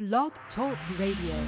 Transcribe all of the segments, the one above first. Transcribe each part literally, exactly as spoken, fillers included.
Blog Talk Radio.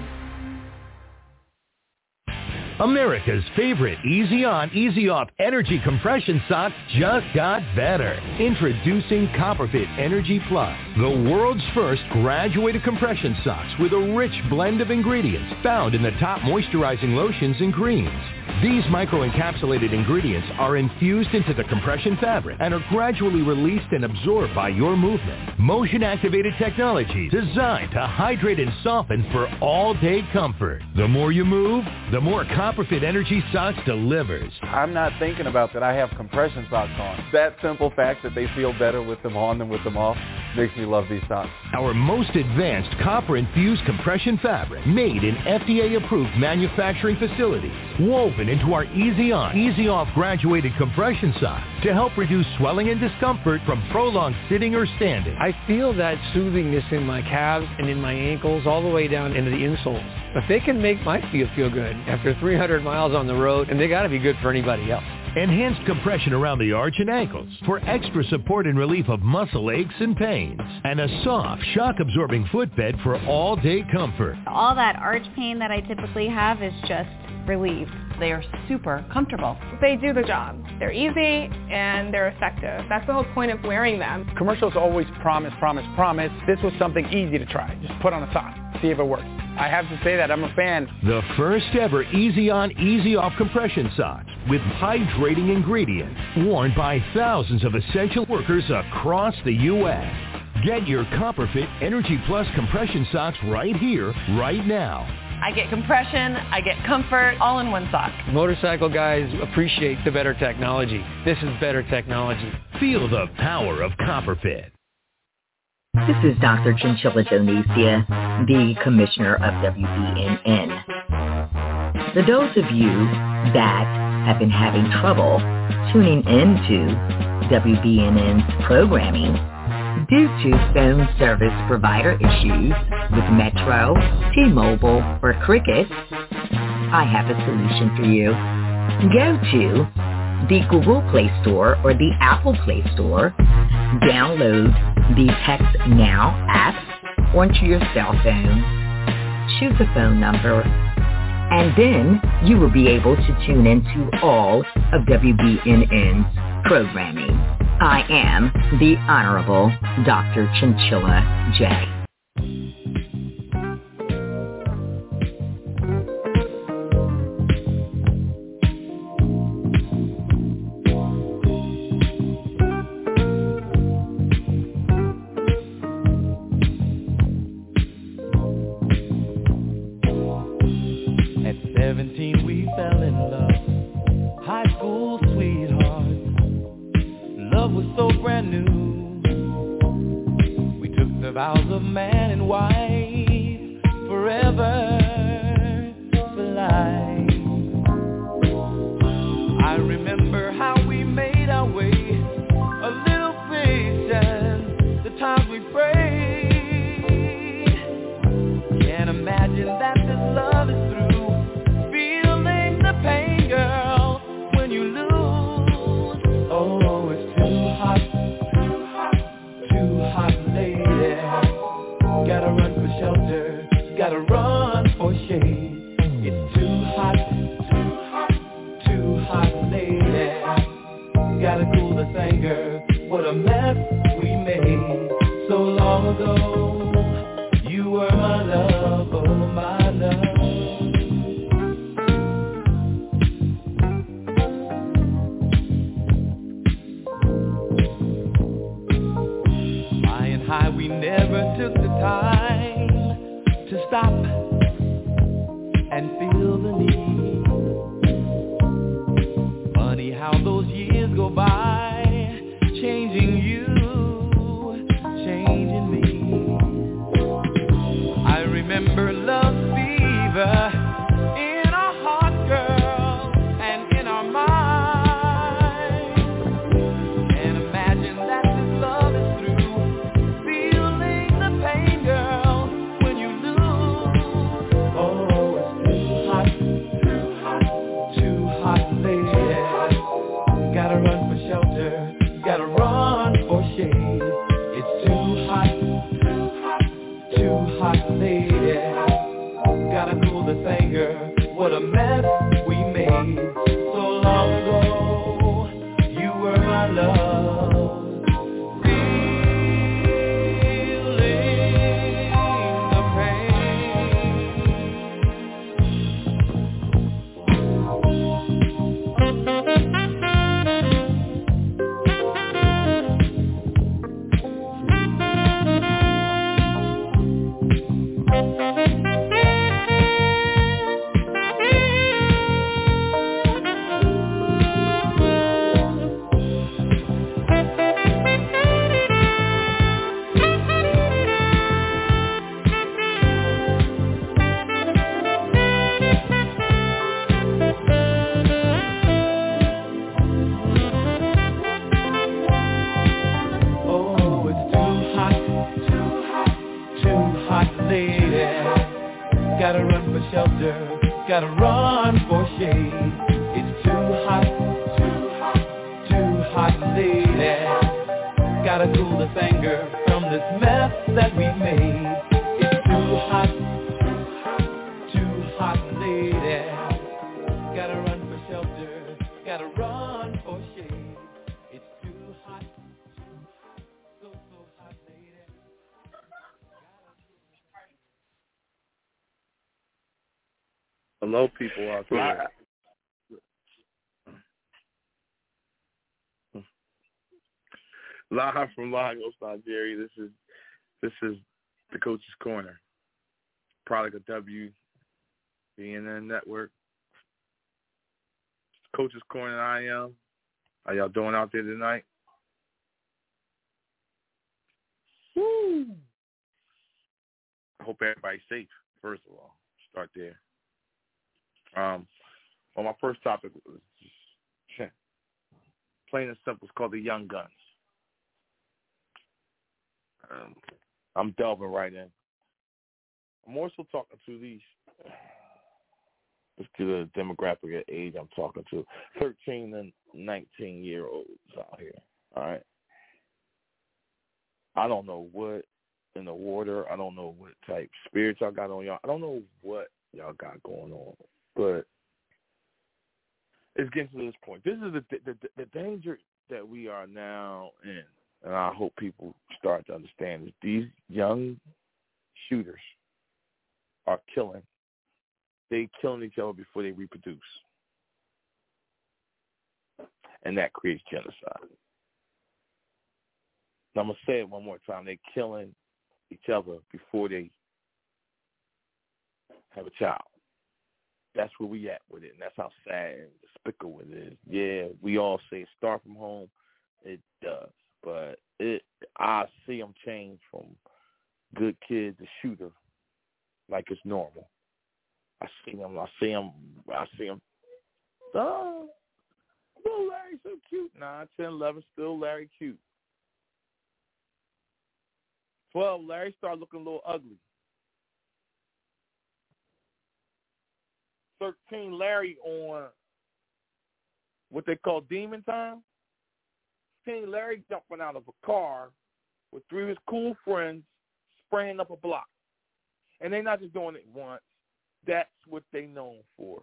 America's favorite Easy On, Easy Off energy compression socks just got better. Introducing Copperfit Energy Plus, the world's first graduated compression socks with a rich blend of ingredients found in the top moisturizing lotions and creams. These microencapsulated ingredients are infused into the compression fabric and are gradually released and absorbed by your movement. Motion-activated technology designed to hydrate and soften for all-day comfort. The more you move, the more Copperfit Energy Socks delivers. I'm not thinking about that I have compression socks on. That simple fact that they feel better with them on than with them off makes me love these socks. Our most advanced copper-infused compression fabric, made in F D A-approved manufacturing facilities, woven into our Easy On, Easy Off graduated compression socks to help reduce swelling and discomfort from prolonged sitting or standing. I feel that soothingness in my calves and in my ankles all the way down into the insoles. If they can make my feet feel good after three hundred miles on the road, and they got to be good for anybody else. Enhanced compression around the arch and ankles for extra support and relief of muscle aches and pains. And a soft, shock-absorbing footbed for all-day comfort. All that arch pain that I typically have is just relieved. They are super comfortable. They do the job. They're easy and they're effective. That's the whole point of wearing them. Commercials always promise, promise, promise. This was something easy to try. Just put on a sock, see if it works. I have to say that I'm a fan. The first ever Easy On, Easy Off compression socks with hydrating ingredients worn by thousands of essential workers across the U S Get your Copperfit Energy Plus compression socks right here, right now. I get compression, I get comfort, all in one sock. Motorcycle guys appreciate the better technology. This is better technology. Feel the power of Copperfit. This is Doctor Chinchilla Donesia, the Commissioner of W B N N. For those of you that have been having trouble tuning into W B N N's programming due to phone service provider issues with Metro, T-Mobile, or Cricket, I have a solution for you. Go to the Google Play Store or the Apple Play Store, download the Text Now app onto your cell phone, choose a phone number, and then you will be able to tune into all of W B N N's programming. I am the Honorable Doctor Chinchilla J. Hot lady. Gotta cool this anger. What a mess we made so long ago. You were my love. Gotta run for shelter, gotta run for shade. It's too hot, too hot, too hot, lady. Gotta cool this anger from this mess that we've made. It's too hot, too hot, too hot, lady. Gotta run for shelter, gotta run for shade. It's too hot, too hot, so, so hot, lady. Hello, people out there. Live from Lagos, Nigeria. This is this is the Coach's Corner, product of W B N N Network. Coach's Corner. I am. How y'all doing out there tonight? Woo! I hope everybody's safe. First of all, start there. Um, well, my first topic was just plain and simple. It's called the Young Guns. Um, I'm delving right in. I'm also talking to these, let's do the demographic of age I'm talking to, thirteen and nineteen-year-olds out here, all right? I don't know what in the water. I don't know what type spirits y'all got on y'all. I don't know what y'all got going on. But it's getting to this point. This is the, the the danger that we are now in, and I hope people start to understand that these young shooters are killing. They killing each other before they reproduce, and that creates genocide. Now, I'm gonna say it one more time. They're killing each other before they have a child. That's where we at with it, and that's how sad and despicable it is. Yeah, we all say start from home. It does, but it. I see them change from good kid to shooter like it's normal. I see them. I see them. I see them. Oh, little Larry so cute. nine, ten, eleven, still Larry cute. twelve, Larry started looking a little ugly. thirteen, Larry on what they call demon time. fifteen, Larry jumping out of a car with three of his cool friends spraying up a block. And they're not just doing it once. That's what they known for.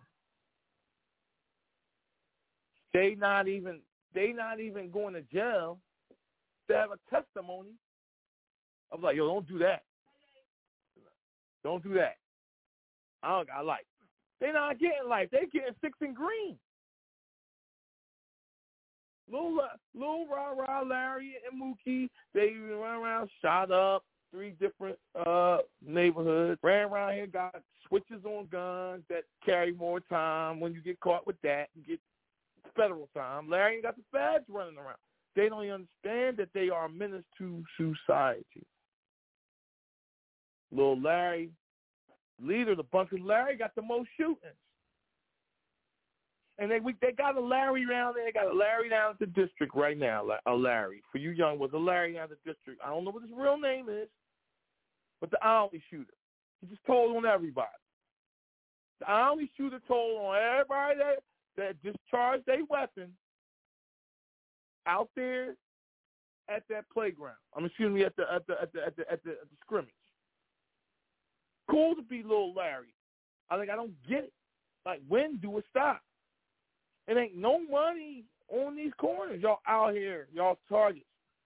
They not even they not even going to jail. They have a testimony of like, yo, don't do that. Don't do that. I don't got life. They're not getting life. They're getting six and green. Little, little rah-rah Larry and Mookie, they ran around, shot up three different uh, neighborhoods, ran around here, got switches on guns that carry more time. When you get caught with that, you get federal time. Larry ain't got the feds running around. They don't even understand that they are a menace to society. Little Larry, leader of the bunch, because Larry got the most shootings. And they we, they got a Larry down there. They got a Larry down at the district right now, a Larry. For you young ones, a Larry down at the district. I don't know what his real name is, but the Ollie shooter. He just told on everybody. The Ollie shooter told on everybody that, that discharged their weapon out there at that playground. I'm excuse me at the at the at the at the at the, at the scrimmage. cool to be Little Larry. I like I don't get it. Like, when do it stop? It ain't no money on these corners. Y'all out here, y'all targets.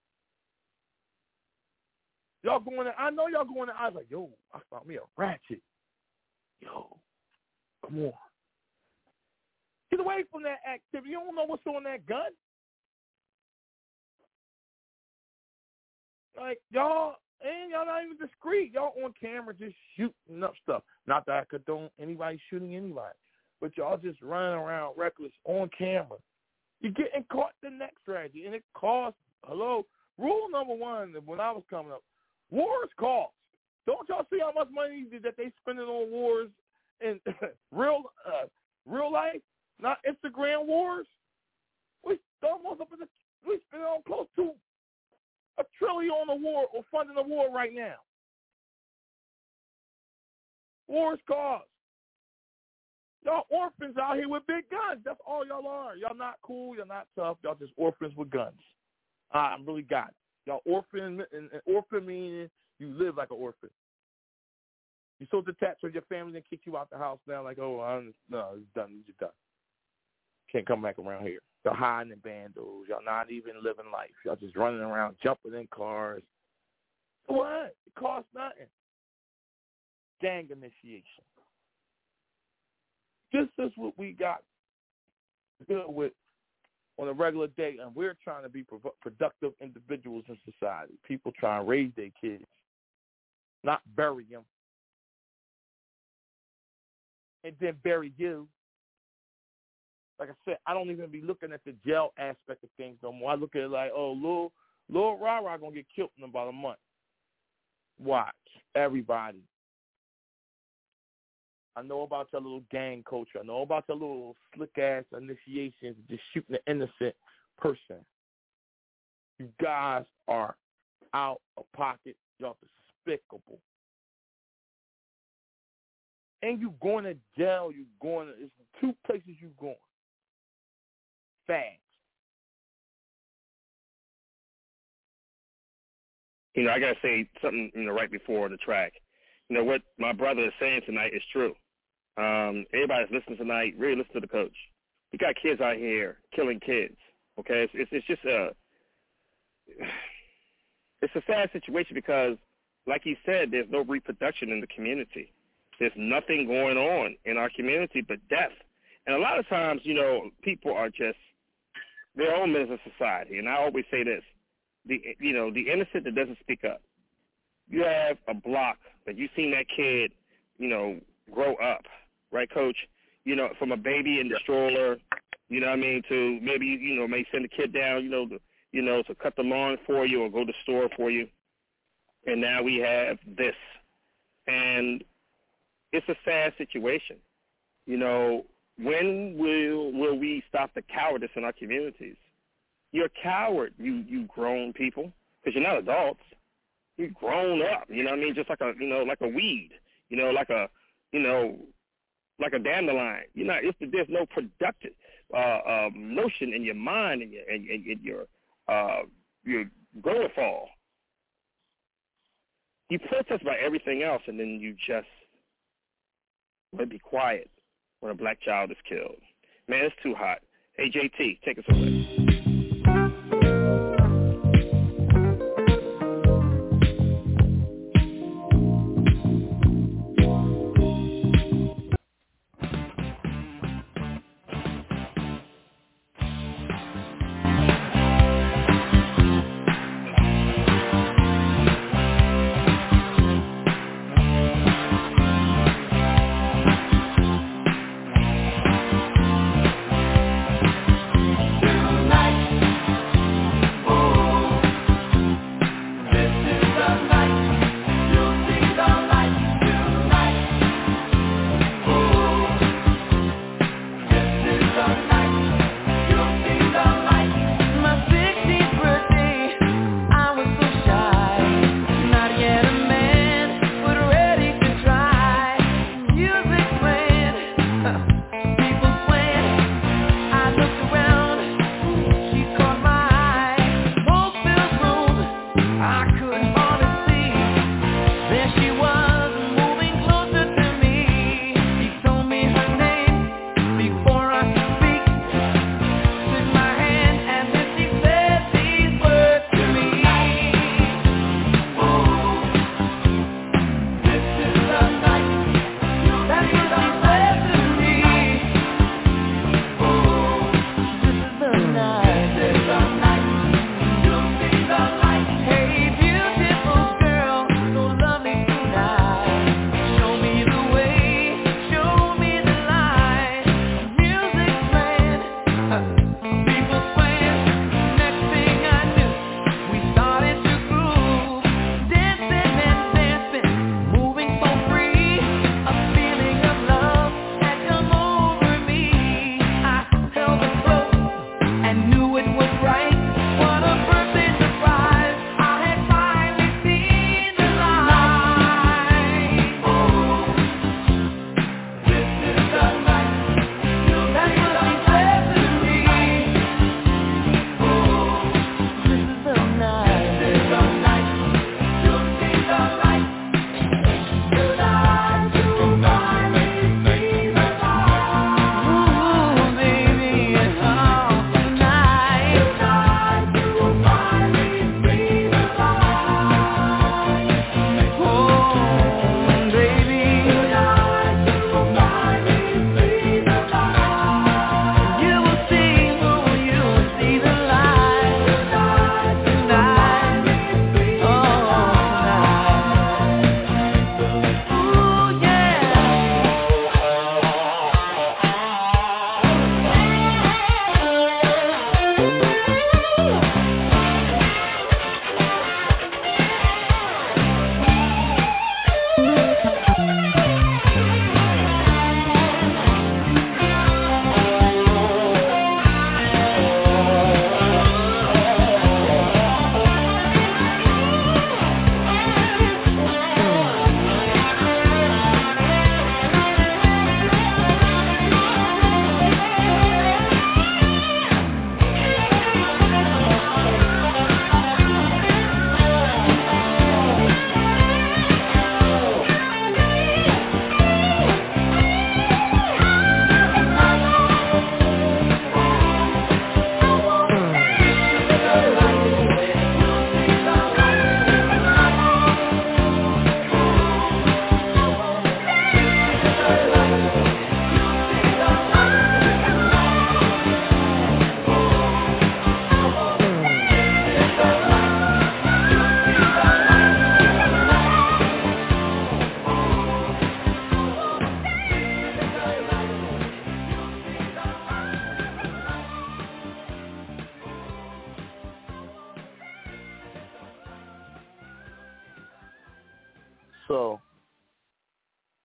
Y'all going to, I know y'all going to, I was like, yo, I found me a ratchet. Yo, come on. Get away from that activity. You don't know what's on that gun. Like, y'all, and y'all not even discreet. Y'all on camera just shooting up stuff. Not that I condone anybody shooting anybody, but y'all just running around reckless on camera. You're getting caught the next strategy, and it costs, hello, rule number one, when I was coming up, wars cost. Don't y'all see how much money that they spending on wars in real uh, real life, not Instagram wars? We almost up in the, we spending on close to a trillion on the war or funding the war right now. Wars cost. Y'all orphans out here with big guns. That's all y'all are. Y'all not cool. Y'all not tough. Y'all just orphans with guns. Uh, I really got it. Y'all orphan, and, and orphan meaning you live like an orphan. You're so detached from your family and kick you out the house now like, oh, I'm, no, it's done. It's done. Can't come back around here. Y'all hiding in bandos. Y'all not even living life. Y'all just running around, jumping in cars. What? It costs nothing. Gang initiation. This is what we got to deal with on a regular day, and we're trying to be pro- productive individuals in society. People trying to raise their kids, not bury them, and then bury you. Like I said, I don't even be looking at the jail aspect of things no more. I look at it like, oh, Lil, Lil Rah-Rah going to get killed in about a month. Watch. Everybody. I know about your little gang culture. I know about your little slick-ass initiations, just shooting an innocent person. You guys are out of pocket. Y'all despicable. And you going to jail. You going to, it's two places you going. Fast. You know, I got to say something, you know, right before the track. You know, what my brother is saying tonight is true. Um, everybody that's listening tonight, really listen to the coach. We got kids out here killing kids, okay? It's, it's, it's just a, it's a sad situation because, like he said, there's no reproduction in the community. There's nothing going on in our community but death. And a lot of times, you know, people are just their own members of society. And I always say this, the you know, the innocent that doesn't speak up. You have a block that you've seen that kid, you know, grow up, right, Coach? You know, from a baby in the stroller, you know what I mean, to maybe, you know, may send a kid down, you know, to, you know, to cut the lawn for you or go to the store for you. And now we have this. And it's a sad situation. You know, when will will we stop the cowardice in our communities? You're a coward, you, you grown people, because you're not adults. You're grown up, you know what I mean, just like a, you know, like a weed, you know, like a, you know, like a dandelion. You're not, it's, there's no productive uh, uh, notion in your mind and your, and, and, and your, uh, your growing fall. You protest about everything else, and then you just let be quiet when a black child is killed. Man, it's too hot. Hey, J T, take us away. Tonight.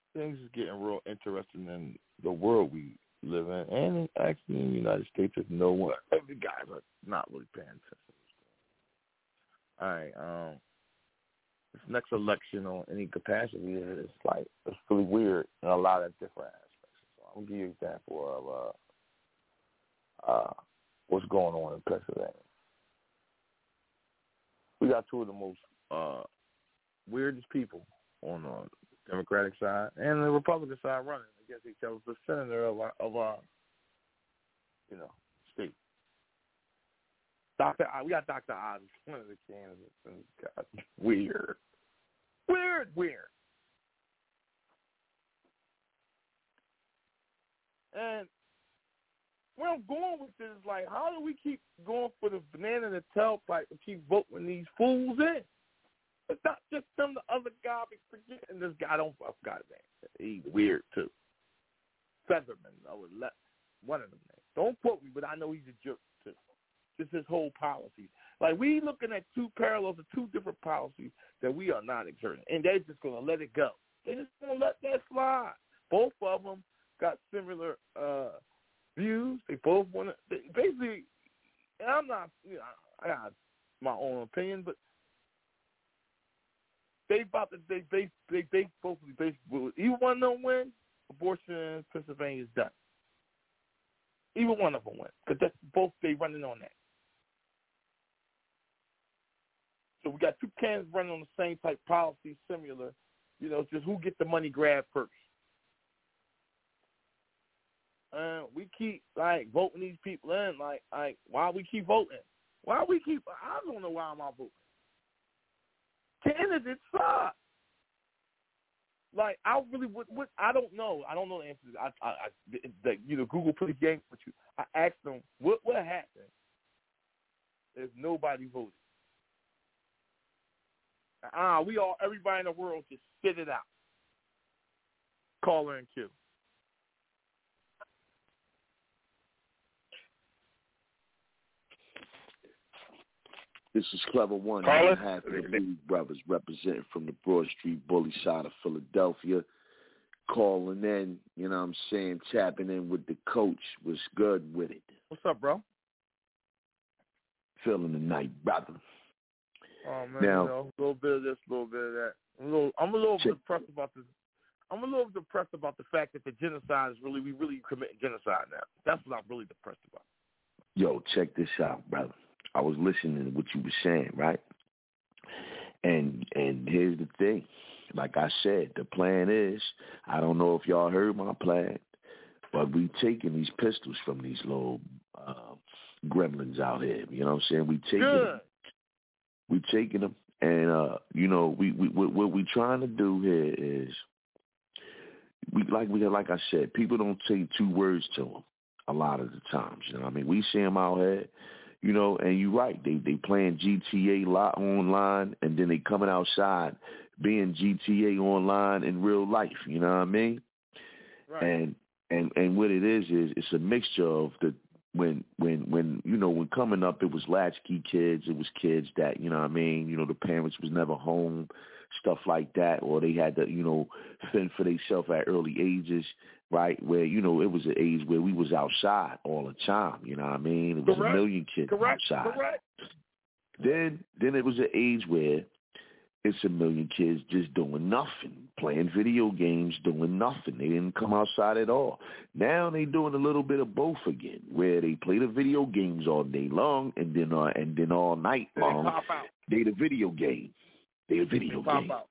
things is getting real interesting in the world we live in, and actually in the United States, if no one, every guys are not really paying attention. All right, um, this next election on any capacity is like it's really weird in a lot of different aspects. So I'm gonna give you an example of uh, uh, what's going on in Pennsylvania. We got two of the most uh, weirdest people on the Democratic side and the Republican side running against each other for senator of our, of our, you know, state. Doctor I, we got Doctor Oz, one of the candidates, and God, weird, weird, weird. And where I'm going with this is like, how do we keep going for the banana in the tailpipe and keep voting these fools in? It's not just them, the other guy be forgetting this guy. I don't, I forgot his name. He's weird too. Featherman, I would let one of them names. Don't quote me, but I know he's a jerk too. Just his whole policy. Like, we looking at two parallels of two different policies that we are not exerting, and they're just going to let it go. They're just going to let that slide. Both of them got similar uh, views. They both want to basically. And I'm not, you know, I got my own opinion, but they about to they they they they both basically either one of them win, abortion in Pennsylvania is done. Either one of them win, because that's both they running on that. So we got two candidates running on the same type policy, similar. You know, just who get the money grab first. And we keep, like, voting these people in. Like, like why we keep voting? Why we keep, I don't know why I'm not voting. Candidates suck. Like, I really would, what, I don't know. I don't know the answers. I, I, I the, you know, Google put a game with you. I asked them, what, what happened if nobody voted? Ah, we all, everybody in the world just spit it out. Caller and Q. This is Clever One. On behalf of the Blues Brothers, representing from the Broad Street Bully side of Philadelphia. Calling in, you know what I'm saying, tapping in with the coach. Was good with it. What's up, bro? Feeling the night, brother. Oh, man, now, you know, a little bit of this, a little bit of that. I'm a little, I'm a little check. depressed about this. I'm a little depressed about the fact that the genocide is really, we really committing genocide now. That's what I'm really depressed about. Yo, check this out, brother. I was listening to what you were saying, right? And and here's the thing. Like I said, the plan is, I don't know if y'all heard my plan, but we taking these pistols from these little uh, gremlins out here. You know what I'm saying? We taking Good. them. We taking them, and uh, you know, we, we what, what we trying to do here is, we like we like I said, people don't say two words to them a lot of the times. You know what I mean? We see them out here. You know, and you're right. They they playing G T A lot online, and then they coming outside being G T A online in real life. You know what I mean? Right. And and and what it is is it's a mixture of the when when when you know when coming up it was latchkey kids. It was kids that you know what I mean. You know, the parents was never home, stuff like that, or they had to you know fend for themselves at early ages. Right, where, you know, it was an age where we was outside all the time, you know what I mean? It was Correct. a million kids Correct. outside. Correct. Then then it was an age where it's a million kids just doing nothing, playing video games, doing nothing. They didn't come outside at all. Now they doing a little bit of both again, where they play the video games all day long and then uh, and then all night long, they pop out. They the video game. They a video they game. Pop out.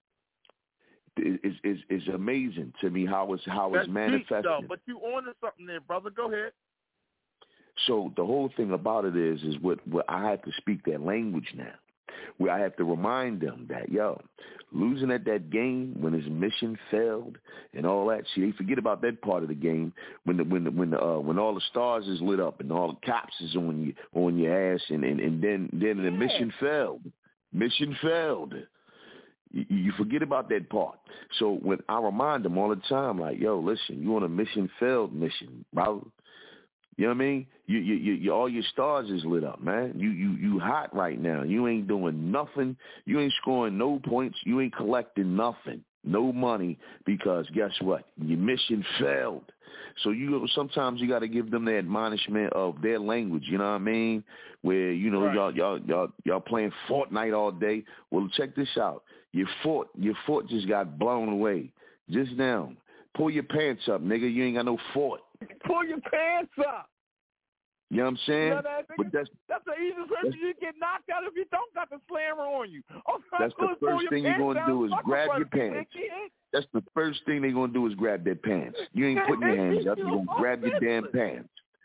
Is is is amazing to me how it's how That's it's manifested. Deep, though, but you on to something there, brother. Go ahead. So the whole thing about it is, is what, what I have to speak that language now, where I have to remind them that, yo, losing at that game when his mission failed and all that. See, they forget about that part of the game when the when the, when the, uh, when all the stars is lit up and all the cops is on you on your ass, and, and, and then then the yeah. mission failed. Mission failed. You forget about that part. So when I remind them all the time, like, yo, listen, you on a mission failed mission, bro. You know what I mean? You, you, you, you, all your stars is lit up, man. You, you, you hot right now. You ain't doing nothing. You ain't scoring no points. You ain't collecting nothing. no money, because guess what? Your mission failed. So you sometimes you got to give them the admonishment of their language. You know what I mean? Where you know right. y'all y'all y'all y'all playing Fortnite all day. Well, check this out. Your fort your fort just got blown away just now. Pull your pants up, nigga. You ain't got no fort. Pull your pants up. You know what I'm saying? You know that, but that's that's the easiest way you get knocked out if you don't got the slammer on you. Oh, that's the first thing you're gonna do is grab your pants. That's the first thing they're gonna do is grab their pants. You ain't putting your hands up. You're gonna grab your damn pants.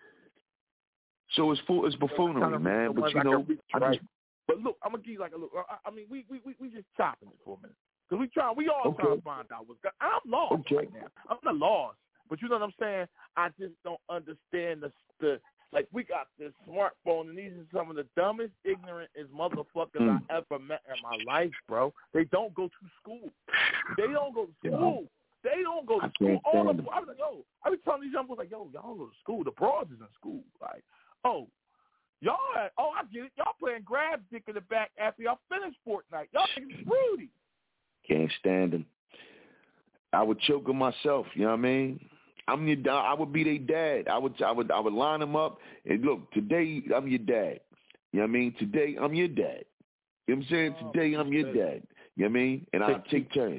So it's full, it's buffoonery, man. But you know, I just, but look, I'm gonna give you like a look. I, I mean, we we we just chopping it for a minute because we try. We all okay. trying to find out what's going. I'm lost okay. right now. I'm not lost, but you know what I'm saying. I just don't understand the the. Like, we got this smartphone, and these are some of the dumbest, ignorant as motherfuckers mm. I ever met in my life, bro. They don't go to school. They don't go to school. Yeah. They don't go to I school. All of them. I was like, yo, I was telling these young boys, like, yo, y'all go to school. The broads is in school. Like, oh, y'all, had, oh, I get it. Y'all playing grab dick in the back after y'all finish Fortnite. Y'all niggas fruity. Can't stand them. I would choke them myself, you know what I mean? I'm your I would be their dad. I would I would I would line them up and look, today I'm your dad. You know what I mean? Today I'm your dad. You know what I'm saying? Oh, today I'm your dad. You know what I mean? And I'll take turns.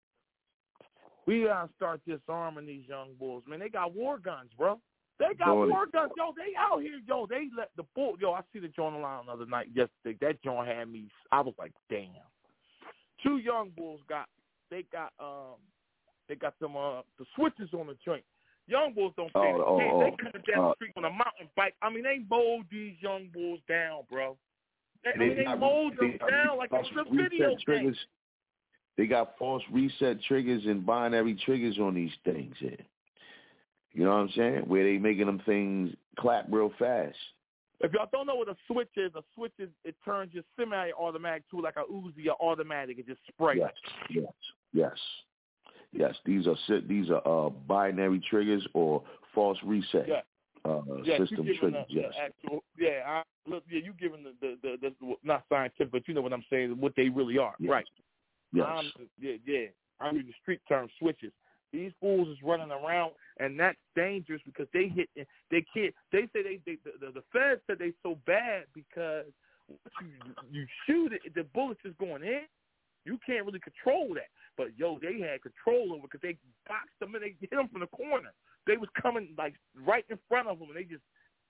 We gotta start disarming these young bulls, man. They got war guns, bro. They got Boy. war guns. Yo, they out here, yo, they let the bull yo, I see the joint line the other night yesterday. That joint had me I was like, damn. Two young bulls got they got um they got them uh the switches on the joint. Young bulls don't stand oh, a chance. Oh, they coming down uh, the street on a mountain bike. I mean, they mold these young bulls down, bro. They, I mean, they, they mold them they, down like it's a video game. They got false reset triggers and binary triggers on these things here. You know what I'm saying? Where they making them things clap real fast. If y'all don't know what a switch is, a switch is it turns your semi-automatic to like a Uzi or automatic. It just sprays. Yes, yes, yes. Yes, these are these are uh, binary triggers or false reset yeah. uh, yeah, system triggers. The, yes. the actual, yeah, I, look, yeah, you giving the, the, the, the not scientific, but you know what I'm saying, what they really are, yes. right? Yes. I'm, yeah, yeah. I'm using street term switches. These fools is running around, and that's dangerous because they hit. They can't. They say they. they the, the feds said they so bad because you, you shoot it, the bullets is going in. You can't really control that. But, yo, they had control over it because they boxed them and they hit them from the corner. They was coming, like, right in front of them, and they just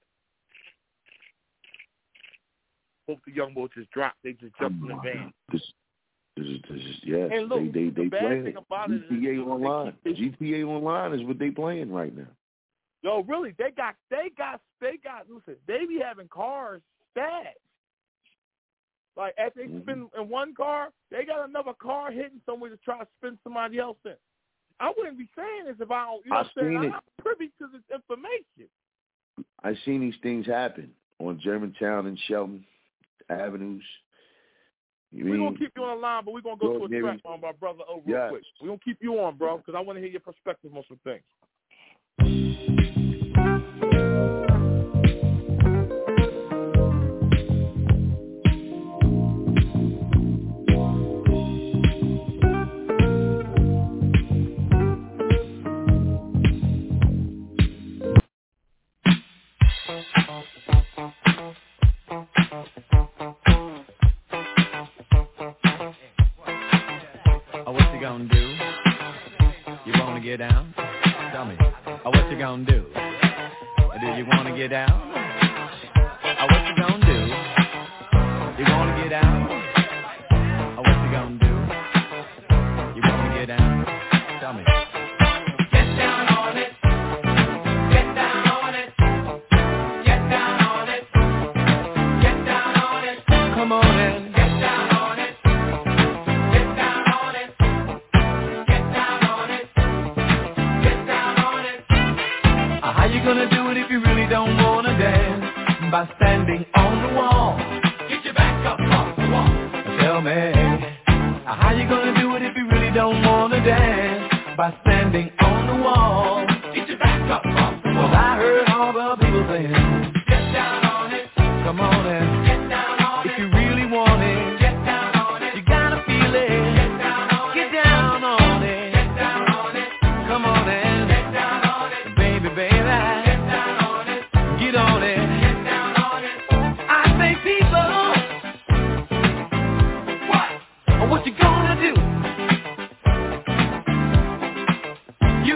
– both the young boys just dropped. They just jumped in the van. This, this is, this is, yes. And look, they, they, the they bad playing thing about G T A it is Online. they, G T A Online is what they playing right now. Yo, really, they got – they got – they got – listen, they be having cars stashed. Like, after they spin mm-hmm. in one car, they got another car hidden somewhere to try to spin somebody else in. I wouldn't be saying this if I don't, you know I've what I'm saying? seen I'm it. privy to this information. I've seen these things happen on Germantown and Shelton Avenues. You we're mean, going to keep you on the line, but we're going to go to a track on my brother over real yes. quick. We're going to keep you on, bro, because I want to hear your perspective on some things. Gonna do? You wanna get down? Tell me, oh, what you gonna do? Do you wanna get down? Oh, what you gonna do? You wanna get down? Oh, what you gonna do? You wanna get down? Tell me. Get down on it. Get down on it. Get down on it. Get down on it. Come on in. Get down on it. Get down on it. How you gonna do it if you really don't wanna dance? By standing on the wall. Get your back up off the wall. Tell me, how you gonna do it if you really don't wanna dance? By standing on the wall. Get your back up off the wall. 'Cause I heard all the people saying, get down on it. Come on in. Get down on it. If you really want it, get down on it. You gotta feel it. Get down on it. Get down on it.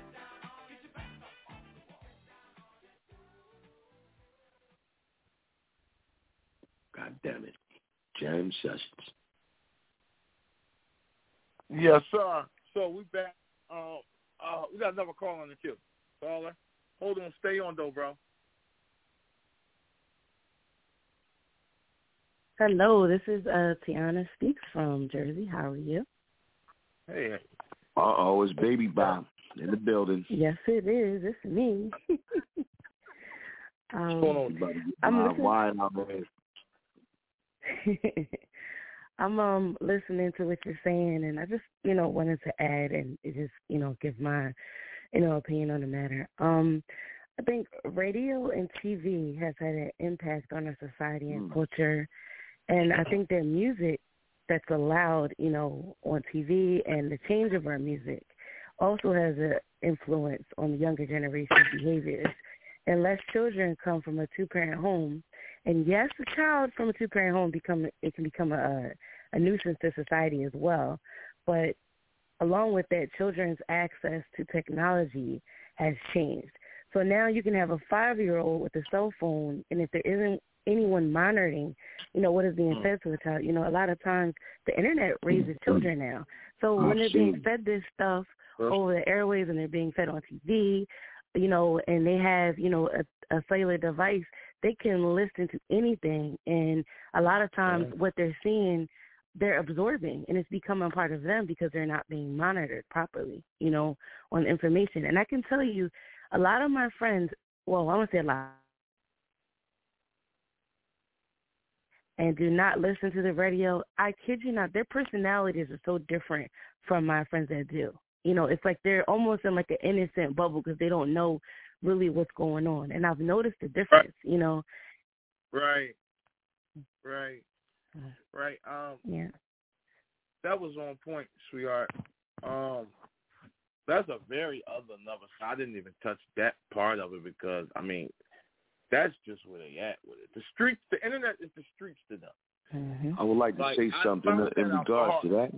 God damn it. Jam Sessions. Yes, sir. So we back. Uh, uh, we got another call on the queue. Caller, hold on. Stay on, though, bro. Hello, this is uh, Tiana Speaks from Jersey. How are you? Hey. Uh-oh, it's Baby Bob in the building. Yes, it is. It's me. um, What's going on, buddy? I'm uh, listening. wide out there. I'm um listening to what you're saying, and I just, you know, wanted to add and just, you know, give my, you know, opinion on the matter. Um, I think radio and T V has had an impact on our society and mm. culture, and I think that music that's allowed, you know, on T V and the change of our music also has an influence on the younger generation's behaviors. Unless children come from a two-parent home, and yes, a child from a two-parent home become it can become a, a nuisance to society as well. But along with that, children's access to technology has changed. So now you can have a five-year-old with a cell phone, and if there isn't anyone monitoring, you know, what is being fed to a child, you know, a lot of times the internet raises children now. So when they're being fed this stuff over the airwaves and they're being fed on T V, you know, and they have, you know, a, a cellular device, they can listen to anything. And a lot of times what they're seeing they're absorbing, and it's becoming part of them because they're not being monitored properly, you know, on information. And I can tell you, a lot of my friends, well, I won't say a lot, and do not listen to the radio, I kid you not, their personalities are so different from my friends that do. You know, it's like they're almost in like an innocent bubble because they don't know really what's going on. And I've noticed the difference, you know. Right. Right. Right. Um, yeah. That was on point, sweetheart. Um, that's a very other another side. I didn't even touch that part of it because, I mean, that's just where they at with it. The streets, the internet is the streets to them. Mm-hmm. I would like to like, say something in regards to that.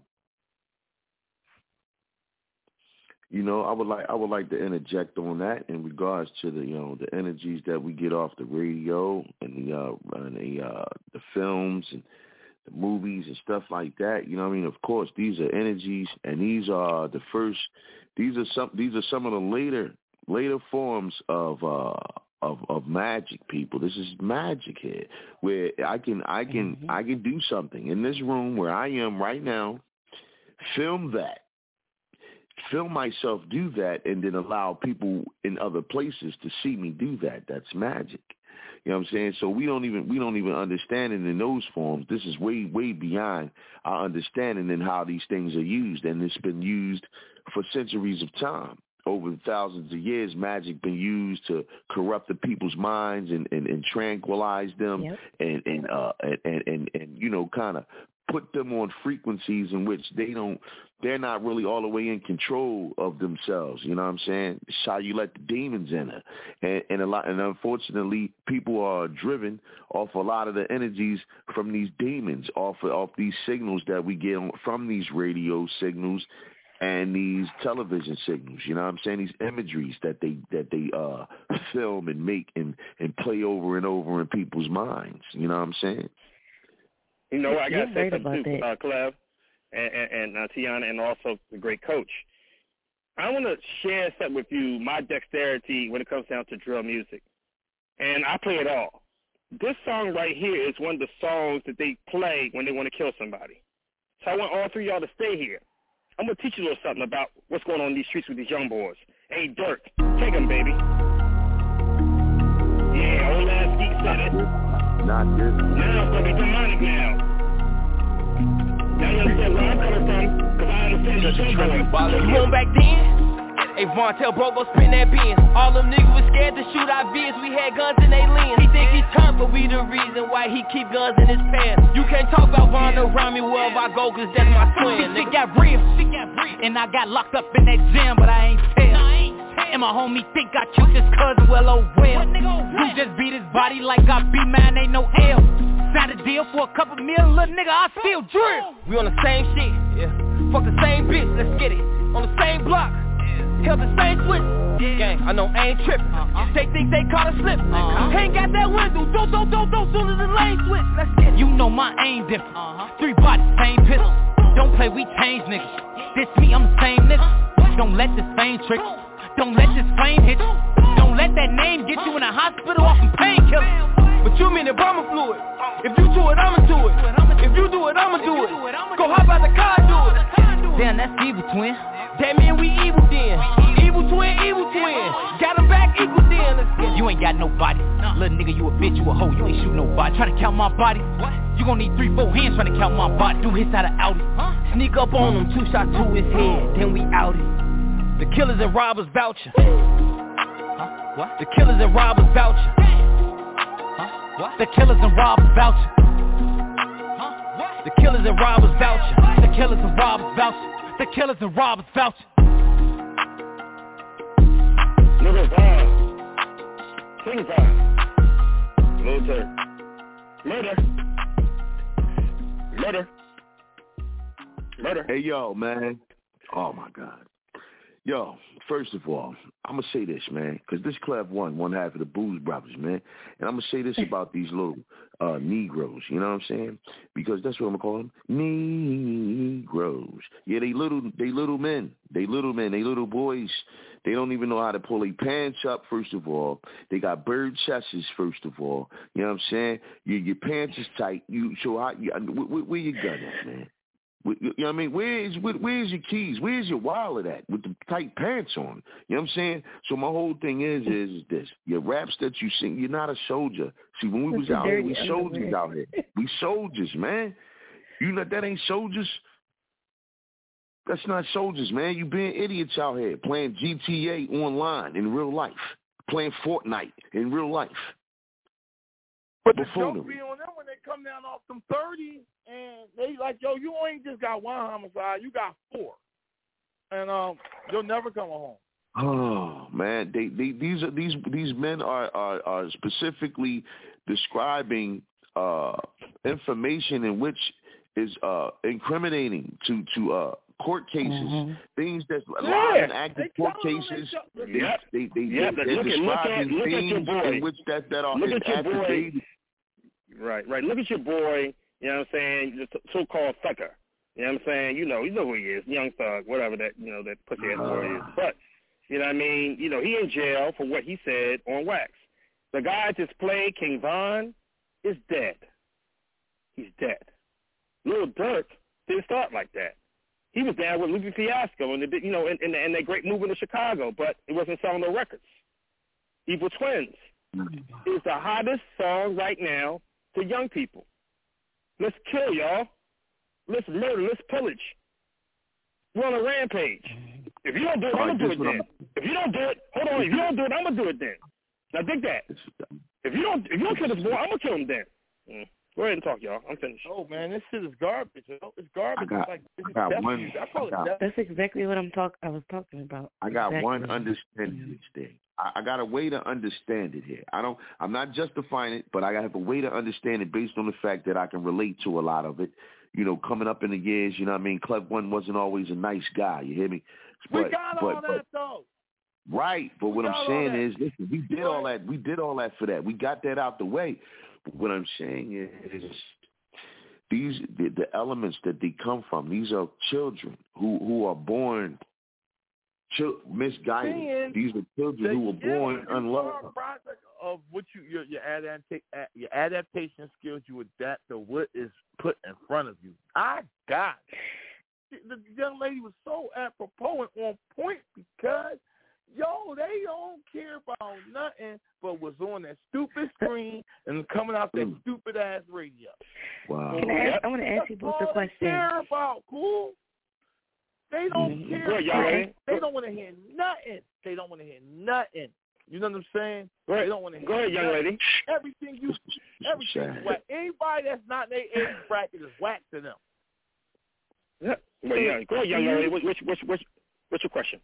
You know, I would like I would like to interject on that in regards to the you know the energies that we get off the radio and the uh, and the uh, the films and the movies and stuff like that. You know what I mean? Of course, these are energies, and these are the first. These are some. These are some of the later later forms of uh, of of magic. People, this is magic here, where I can I can mm-hmm. I can do something in this room where I am right now. Film that. Film myself do that, and then allow people in other places to see me do that. That's magic. You know what I'm saying? So we don't even we don't even understand it in those forms. This is way way beyond our understanding in how these things are used, and it's been used for centuries of time. Over thousands of years, magic been used to corrupt the people's minds and, and, and tranquilize them, yep. and and, uh, and and and and you know kind of put them on frequencies in which they don't. They're not really all the way in control of themselves. You know what I'm saying? It's how you let the demons in it. And, and a lot, and unfortunately, people are driven off a lot of the energies from these demons, off of, off these signals that we get from these radio signals and these television signals. You know what I'm saying? These imageries that they that they uh, film and make and, and play over and over in people's minds. You know what I'm saying? You know, I got to say something too, uh, Clev. And, and uh, Tiana, and also the great coach. I want to share something with you, my dexterity when it comes down to drill music. And I play it all. This song right here is one of the songs that they play when they want to kill somebody. So I want all three of y'all to stay here. I'm going to teach you a little something about what's going on in these streets with these young boys. Hey, Dirk, take them, baby. Yeah, old ass geek said it. Not good. Now it's going to be demonic now. Now you understand where I'm coming from, because I understand the truth. You on back then? Hey, Vaughn, tell bro, go spin that bin. All them niggas was scared to shoot our vids. We had guns in they lens. He think he turned, but we the reason why he keep guns in his pants. You can't talk about Vaughn around me wherever I go, cause that's my twin. Shit got real, shit got real. And I got locked up in that gym, but I ain't tell. And my homie think I killed his cousin, well, oh well. You just beat his body like I beat mine, ain't no L. Signed a deal for a couple mil, little nigga, I still drill. We on the same shit, yeah. Fuck the same bitch, let's get it. On the same block, held the same switch. Gang, I know I ain't trippin'. Uh-huh. They think they caught a slip. Uh-huh. Ain't got that window, don't, don't, don't, don't, soon as the lane switch. Let's get it. You know my aim different. Uh-huh. Three bodies, same pistol. Don't play, we change niggas. This me, I'm the same nigga. Don't let this fame trick. Don't let this flame hit you. Don't let that name get you in a hospital off some painkillers. But you mean the bomber fluid. If you do it, I'ma do it. If you do it, I'ma do it. Go hop out the car, do it. Damn, that's evil, twin. That mean we evil then. Evil twin, evil twin. Got him back equal then. Let's get it. You ain't got nobody. Little nigga, you a bitch, you a hoe. You ain't shoot nobody. Try to count my body. What? You gon' need three, four hands trying to count my body. Do hits out of Audi. Sneak up on him, two shots to his head. Then we outed. The killers and robbers voucher. Huh? What? The killers and robbers voucher. Huh? What? The killers and robbers voucher. Huh? What? The killers and robbers voucher. The killers and robbers voucher. The killers and robbers voucher. Number five. King five. Little Turk. Murder. Murder. Murder. Hey, yo, man. Oh, my God. Yo, first of all, I'm going to say this, man, because this Clev One, one half of the Blues Brothers, man. And I'm going to say this about these little uh, Negroes, you know what I'm saying? Because that's what I'm going to call them, Negroes. Yeah, they little, they little men. They little men. They little boys. They don't even know how to pull their pants up, first of all. They got bird chests, first of all. You know what I'm saying? Your, your pants is tight. You So how, you, where, where you got at, man? You know what I mean? Where's where, where's your keys? Where's your wallet at with the tight pants on? You know what I'm saying? So my whole thing is is, is this: your raps that you sing, you're not a soldier. See, when we was out here, we soldiers out here. We soldiers, man. You know that ain't soldiers. That's not soldiers, man. You being idiots out here playing G T A online in real life, playing Fortnite in real life. But the joke be on them when they come down off them thirty, and they like, yo, you ain't just got one homicide, you got four, and um, you'll never come home. Oh man, they, they these are these these men are are, are specifically describing uh, information in which is uh, incriminating to to uh, court cases, mm-hmm. things that a yeah. lot of active court cases. They yep. they they, yep. they they're look describing at, look at, things look in which that that are look at your activated. boy. Right, right. Look at your boy, you know what I'm saying, the so-called thugger. You know what I'm saying? You know, you know who he is, Young Thug, whatever that, you know, that pussy-ass uh. boy is. But, you know what I mean, you know, he in jail for what he said on wax. The guy that just played, King Von, is dead. He's dead. Lil Durk didn't start like that. He was down with Lupe Fiasco and, the, you know, in, in, the, in that great movement in Chicago, but he wasn't selling no records. Evil Twins is the hottest song right now to young people. Let's kill, y'all. Let's murder. Let's pillage. We're on a rampage. If you don't do it, I'm going to do it then. If you don't do it, hold on. If you don't do it, I'm going to do it then. Now, dig that. If you don't if you don't kill this boy, I'm going to kill him then. Mm. Go ahead and talk, y'all. I'm finished. Oh, man, this shit is garbage. You know? It's garbage. I got, it's like, it's I got one. I call I got, it That's exactly what I'm talk. I was talking about. I got exactly. one understanding of this thing. I, I got a way to understand it here. I don't. I'm not justifying it, but I have a way to understand it based on the fact that I can relate to a lot of it. You know, coming up in the years, you know what I mean? Clev One wasn't always a nice guy. You hear me? But, we got but, all but, that, though. Right, but we what I'm saying is, listen, we did right. all that. We did all that for that. We got that out the way. But what I'm saying is, these the, the elements that they come from. These are children who who are born ch- misguided. Seeing These are children who were born yeah, unloved. Product of what you your your, adapta- your adaptation skills. You adapt to what is put in front of you. I got it. The young lady was so apropos and on point because, yo, they don't care about nothing but was on that stupid screen and coming out that stupid ass radio. Wow. Can I, ask, I want to ask you both a question. They care about, cool. They don't mm-hmm. care. Go ahead, young lady. They don't want to hear nothing. They don't want to hear nothing. You know what I'm saying? Go ahead, they don't want to hear Go ahead young nothing. lady. Everything you, everything is whack. Anybody that's not in their age bracket is whack to them. Yeah. Well, yeah. Go ahead, young lady. What's, what's, what's, what's your question?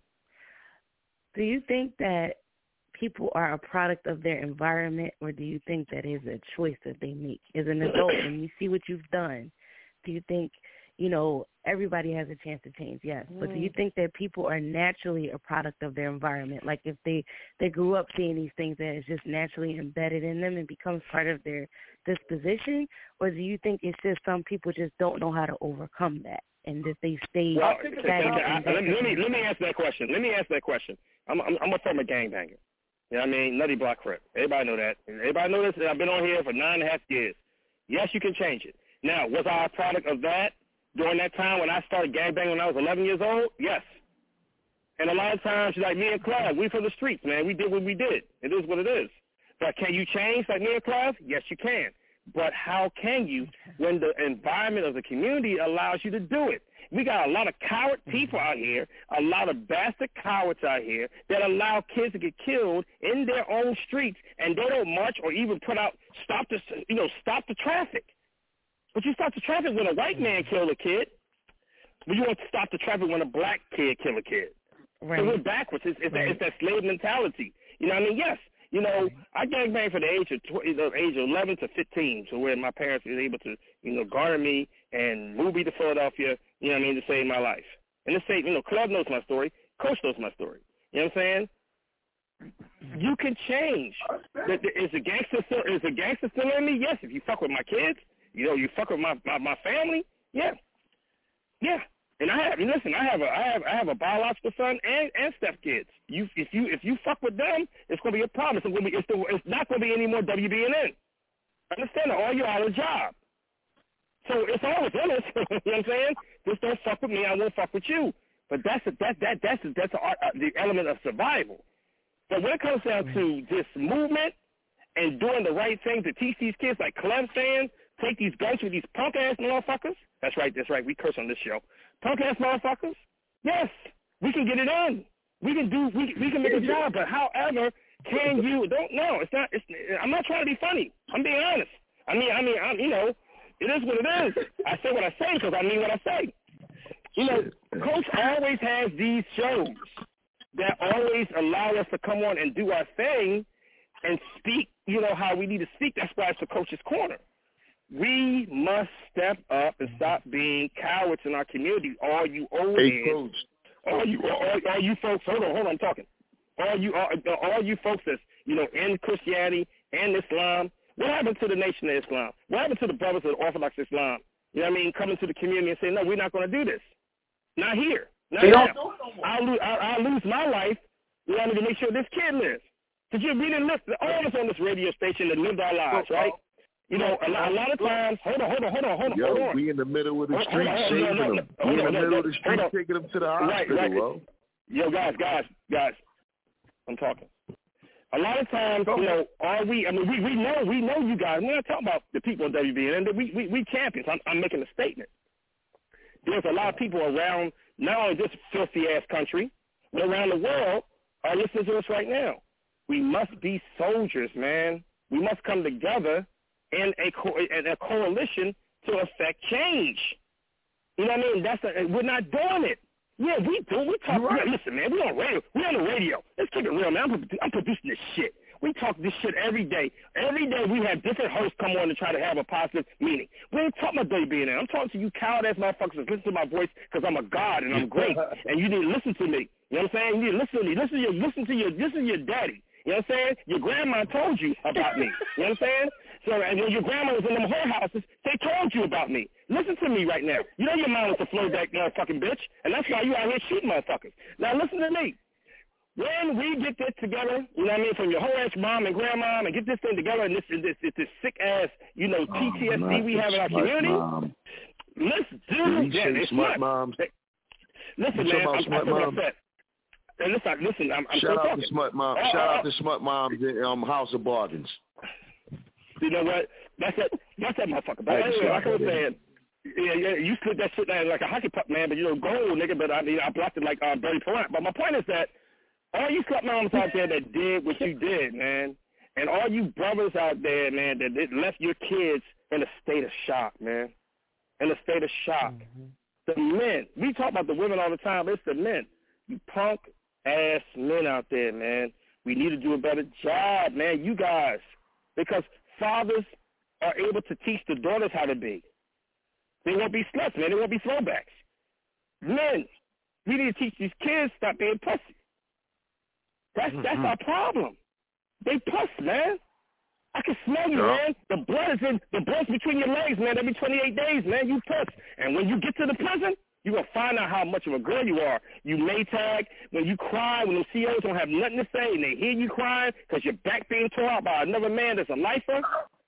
Do you think that people are a product of their environment, or do you think that is a choice that they make? As an adult, when you see what you've done, do you think, you know, everybody has a chance to change? Yes. Mm. But do you think that people are naturally a product of their environment? Like if they, they grew up seeing these things that is just naturally embedded in them and becomes part of their disposition? Or do you think it's just some people just don't know how to overcome that? And that they stay well, stagnant. I, let, me, let me let me ask that question. Let me ask that question. I'm I'm, I'm a former gangbanger. You know what I mean? Nutty Block Crip. Everybody know that. Everybody know this. I've been on here for nine and a half years. Yes, you can change it. Now, was I a product of that during that time when I started gangbanging when I was eleven years old? Yes. And a lot of times, like me and Clive, we from the streets, man. We did what we did. It is what it is. But can you change like me and Clive? Yes, you can. But how can you when the environment of the community allows you to do it? We got a lot of coward people out here, a lot of bastard cowards out here that allow kids to get killed in their own streets, and they don't march or even put out, stop the, you know, stop the traffic. But you stop the traffic when a white man kill a kid, but you want to stop the traffic when a black kid kill a kid. Right. So we're backwards. It's, it's, right. that, it's that slave mentality. You know what I mean? Yes. You know, I gangbanged from the age of tw- the age of eleven to fifteen, so where my parents were able to, you know, garner me and move me to Philadelphia, you know what I mean, to save my life. And to save, you know, Club knows my story. Coach knows my story. You know what I'm saying? You can change. Is a gangster still, is a gangster still in me? Yes. If you fuck with my kids, you know, you fuck with my, my, my family, yeah. Yeah. And I have, listen, I have a, I have, I have a biological son and, and step kids. You, if you, if you fuck with them, it's gonna be a problem. It's gonna be, it's, the, it's not gonna be any more W B N N. Understand that? All you are a job. So it's always in us. You know what I'm saying? Just don't fuck with me. I won't fuck with you. But that's a, that that that's a, that's a, uh, the element of survival. But when it comes down to this movement and doing the right thing to teach these kids, like Clem saying, take these guns with these punk ass motherfuckers. That's right. That's right. We curse on this show. Punk ass motherfuckers. Yes, we can get it done. We can do. We we can make a job. But however, can you? Don't know. It's not. It's. I'm not trying to be funny. I'm being honest. I mean. I mean. I'm. You know. It is what it is. I say what I say because I mean what I say. You know, Coach always has these shows that always allow us to come on and do our thing and speak, you know, how we need to speak. That's why it's the Coach's Corner. We must step up and stop being cowards in our community. All you old hey, heads, Coach. all you, all, all you folks, hold on, hold on, I'm talking. All you, all, all you folks that's, you know, in Christianity and Islam, what happened to the Nation of Islam? What happened to the brothers of Orthodox Islam? You know what I mean? Coming to the community and saying, no, we're not going to do this. Not here. Not they now. don't do it no more. I'll, lose, I'll, I'll lose my life. You know, to make sure this kid lives. Because we didn't live, all of us on this radio station that lived our lives, right? You know, a, a lot of times, hold on, hold on, hold on, hold on, Yo, hold on. we in the middle of the street hold on, saving no, no, no, them. no, We in the no, middle no, of the street hold on. taking them to the hospital, right, right. bro. Yo, guys, guys, guys, I'm talking. A lot of times, you know, are we, I mean, we, we know, we know you guys. We're not talking about the people in W B N, and we, we, we champions. I'm, I'm making a statement. There's a lot of people around, not only this filthy-ass country, but around the world are listening to us right now. We must be soldiers, man. We must come together in a, co- in a coalition to affect change. You know what I mean? That's a, we're not doing it. Yeah, we do. We talk. Right. Listen, man, we on radio. We on the radio. Let's keep it real, man. I'm, I'm producing this shit. We talk this shit every day. Every day we have different hosts come on to try to have a positive meaning. We ain't talking about W B N N. I'm talking to you coward-ass motherfuckers that listen to my voice because I'm a god and I'm great. And you need to listen to me. You know what I'm saying? You need to listen to me. Listen to your, listen to your, listen to your daddy. You know what I'm saying? Your grandma told you about me. You know what I'm saying? So, and when your grandma was in them whorehouses, they told you about me. Listen to me right now. You know your mom was a flowback motherfucking bitch, and that's why you out here shooting motherfuckers. Now listen to me. When we get this together, you know what I mean, from your whole ass mom and grandma, and get this thing together, and this this this, this sick ass, you know, P T S D oh, we have in our community, mom. Let's do that. It's smart not. Moms. Listen, you man, I'm, smart I'm moms. upset. And listen, listen, I'm, I'm shout out talking. to smart mom. Uh, shout uh, out to smart moms in um, House of Bargains. You know what? That's that. That's that motherfucker. But anyway, like I was saying, yeah, yeah, you slid that shit down like a hockey puck, man. But you know, goal, nigga. But I mean, I blocked it like uh, Bernie Perrant. But my point is that all you slut moms out there that did what you did, man, and all you brothers out there, man, that, that left your kids in a state of shock, man, in a state of shock. Mm-hmm. The men. We talk about the women all the time, but it's the men. You punk ass men out there, man. We need to do a better job, man. You guys, because fathers are able to teach the daughters how to be. They won't be sluts, man. They won't be throwbacks. Men, we need to teach these kids stop being pussy. That's mm-hmm. that's our problem. They puss, man. I can smell you, yeah. man. The blood is in the blood's between your legs, man. Every twenty-eight days, man. You puss, and when you get to the prison, you're going to find out how much of a girl you are. You Maytag, when you cry, when the C Os don't have nothing to say, and they hear you crying because your back being torn out by another man that's a lifer.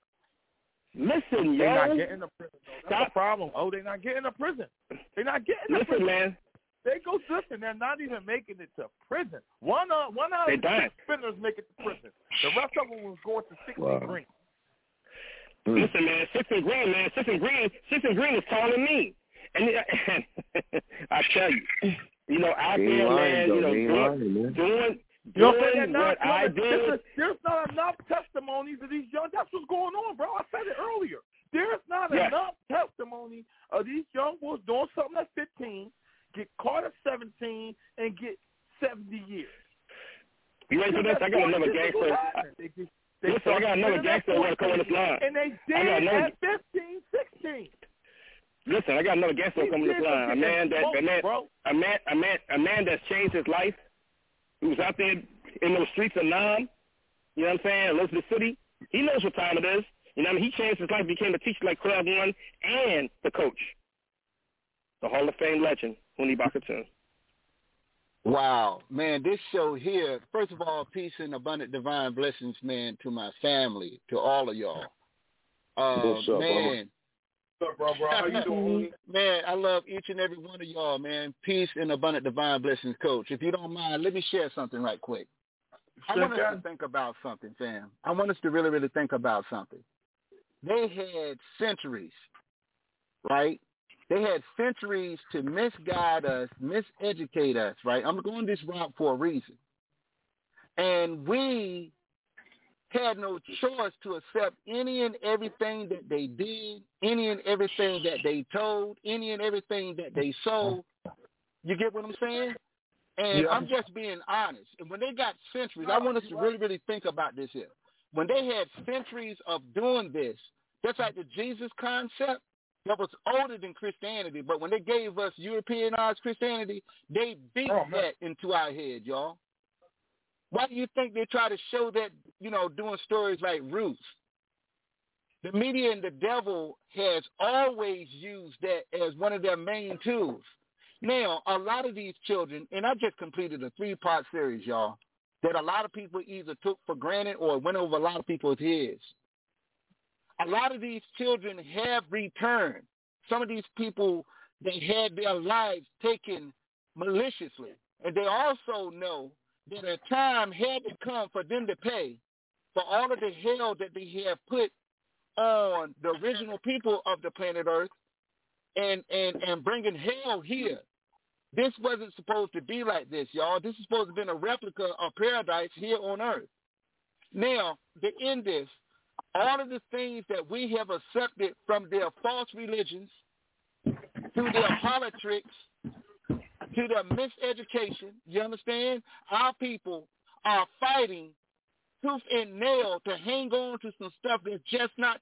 Listen, They're yo. not getting to prison, though. That's the problem. Oh, they're not getting to prison. They're not getting to Listen, prison. man. They go listen, they're not even making it to prison. One, uh, one out of six spinners make it to prison. The rest of them was going to six wow. and green. Listen, man, six and green, man. Six and green, six and green is taller than me. And, and I tell you, you know, out they there, lying, man, though. you know, they doing, lying, man. doing, You know, doing not, what I did. There's, there's not enough testimonies of these young. That's what's going on, bro. I said it earlier. There's not yes. enough testimony of these young boys doing something at fifteen, get caught at seventeen, and get seventy years. You ready for this? I got another gangster. They, they, they Listen, I got another gangster who want to come on this line. And they did at fifteen, sixteen. Listen, I got another guest on coming to this line. A man that, a man, a man, a man, a man that's changed his life. He was out there in those streets of Nam. You know what I'm saying? Elizabeth City. He knows what time it is. You know what I mean? He changed his life, became a teacher like Crab One, and the coach, the Hall of Fame legend, Huni Bakatun. Wow, man, this show here, first of all, peace and abundant divine blessings, man, to my family, to all of y'all. Uh, What's up, man. What's up, bro, bro? How you doing? Man, I love each and every one of y'all, man. Peace and abundant divine blessings, Coach. If you don't mind, let me share something right quick. I want us to think about something, fam. I want us to really, really think about something. They had centuries, right? They had centuries to misguide us, miseducate us, right? I'm going this route for a reason. And we had no choice to accept any and everything that they did, any and everything that they told, any and everything that they sold. You get what I'm saying? And yeah. I'm just being honest. And when they got centuries, I want us to really, really think about this here. When they had centuries of doing this, just like the Jesus concept, that was older than Christianity, but when they gave us Europeanized Christianity, they beat oh, that into our head, y'all. Why do you think they try to show that, you know, doing stories like Roots? The media and the devil has always used that as one of their main tools. Now, a lot of these children, and I just completed a three-part series, y'all, that a lot of people either took for granted or went over a lot of people's heads. A lot of these children have returned. Some of these people, they had their lives taken maliciously. And they also know that a time had to come for them to pay for all of the hell that they have put on the original people of the planet Earth and, and, and bringing hell here. This wasn't supposed to be like this, y'all. This is supposed to have been a replica of paradise here on Earth. Now, to end this, all of the things that we have accepted from their false religions, to their politics, to their miseducation, you understand? Our people are fighting tooth and nail to hang on to some stuff that's just not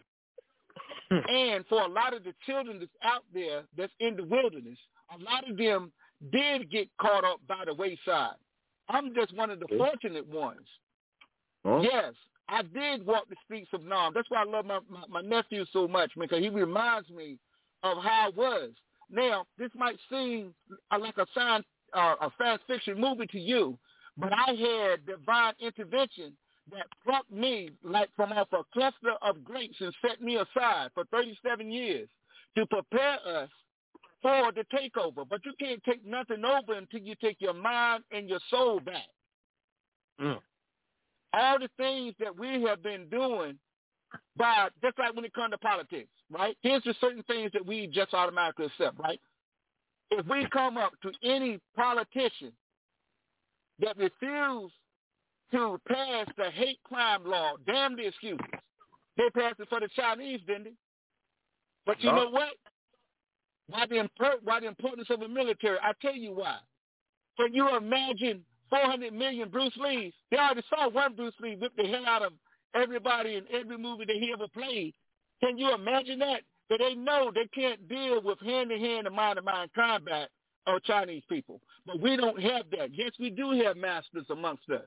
true. And for a lot of the children that's out there that's in the wilderness, a lot of them did get caught up by the wayside. I'm just one of the fortunate ones. Huh? Yes, I did walk the streets of Nam. That's why I love my, my, my nephew so much, man, because he reminds me of how it was. Now, this might seem like a science, uh, a science fiction movie to you, but I had divine intervention that plucked me like from off a cluster of grapes and set me aside for thirty-seven years to prepare us for the takeover. But you can't take nothing over until you take your mind and your soul back. Mm. All the things that we have been doing, by just like when it comes to politics, right? Here's the certain things that we just automatically accept, right? If we come up to any politician that refuse to pass the hate crime law, damn the excuses. They passed it for the Chinese, didn't they? But you no. know what? Why the, imp- why the importance of the military? I tell you why. Can you imagine four hundred million Bruce Lees? They already saw one Bruce Lee whip the hell out of everybody in every movie that he ever played. Can you imagine that? But they know they can't deal with hand-to-hand and mind-to-mind combat of Chinese people. But we don't have that. Yes, we do have masters amongst us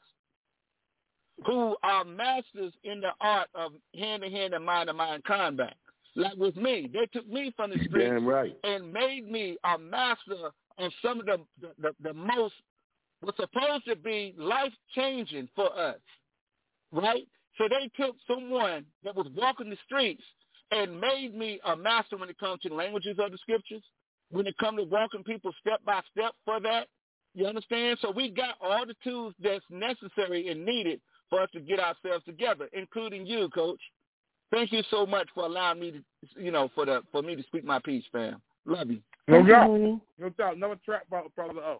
who are masters in the art of hand-to-hand and mind-to-mind combat. Like with me, they took me from the streets Damn right. and made me a master of some of the, the, the, the most, was supposed to be life-changing for us, right? So they took someone that was walking the streets and made me a master when it comes to the languages of the scriptures, when it comes to walking people step by step for that. You understand? So we got all the tools that's necessary and needed for us to get ourselves together, including you, Coach. Thank you so much for allowing me to, you know, for the for me to speak my piece, fam. Love you. No doubt. No doubt. Another track, brother O.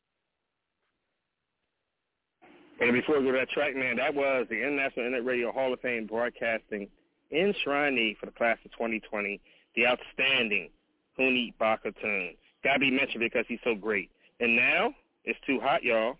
And before we go to that track, man, that was the International Internet Radio Hall of Fame Broadcasting enshrinee for the class of twenty twenty, the outstanding Huni Bakatun. Gotta be mentioned because he's so great. And now, it's too hot, y'all.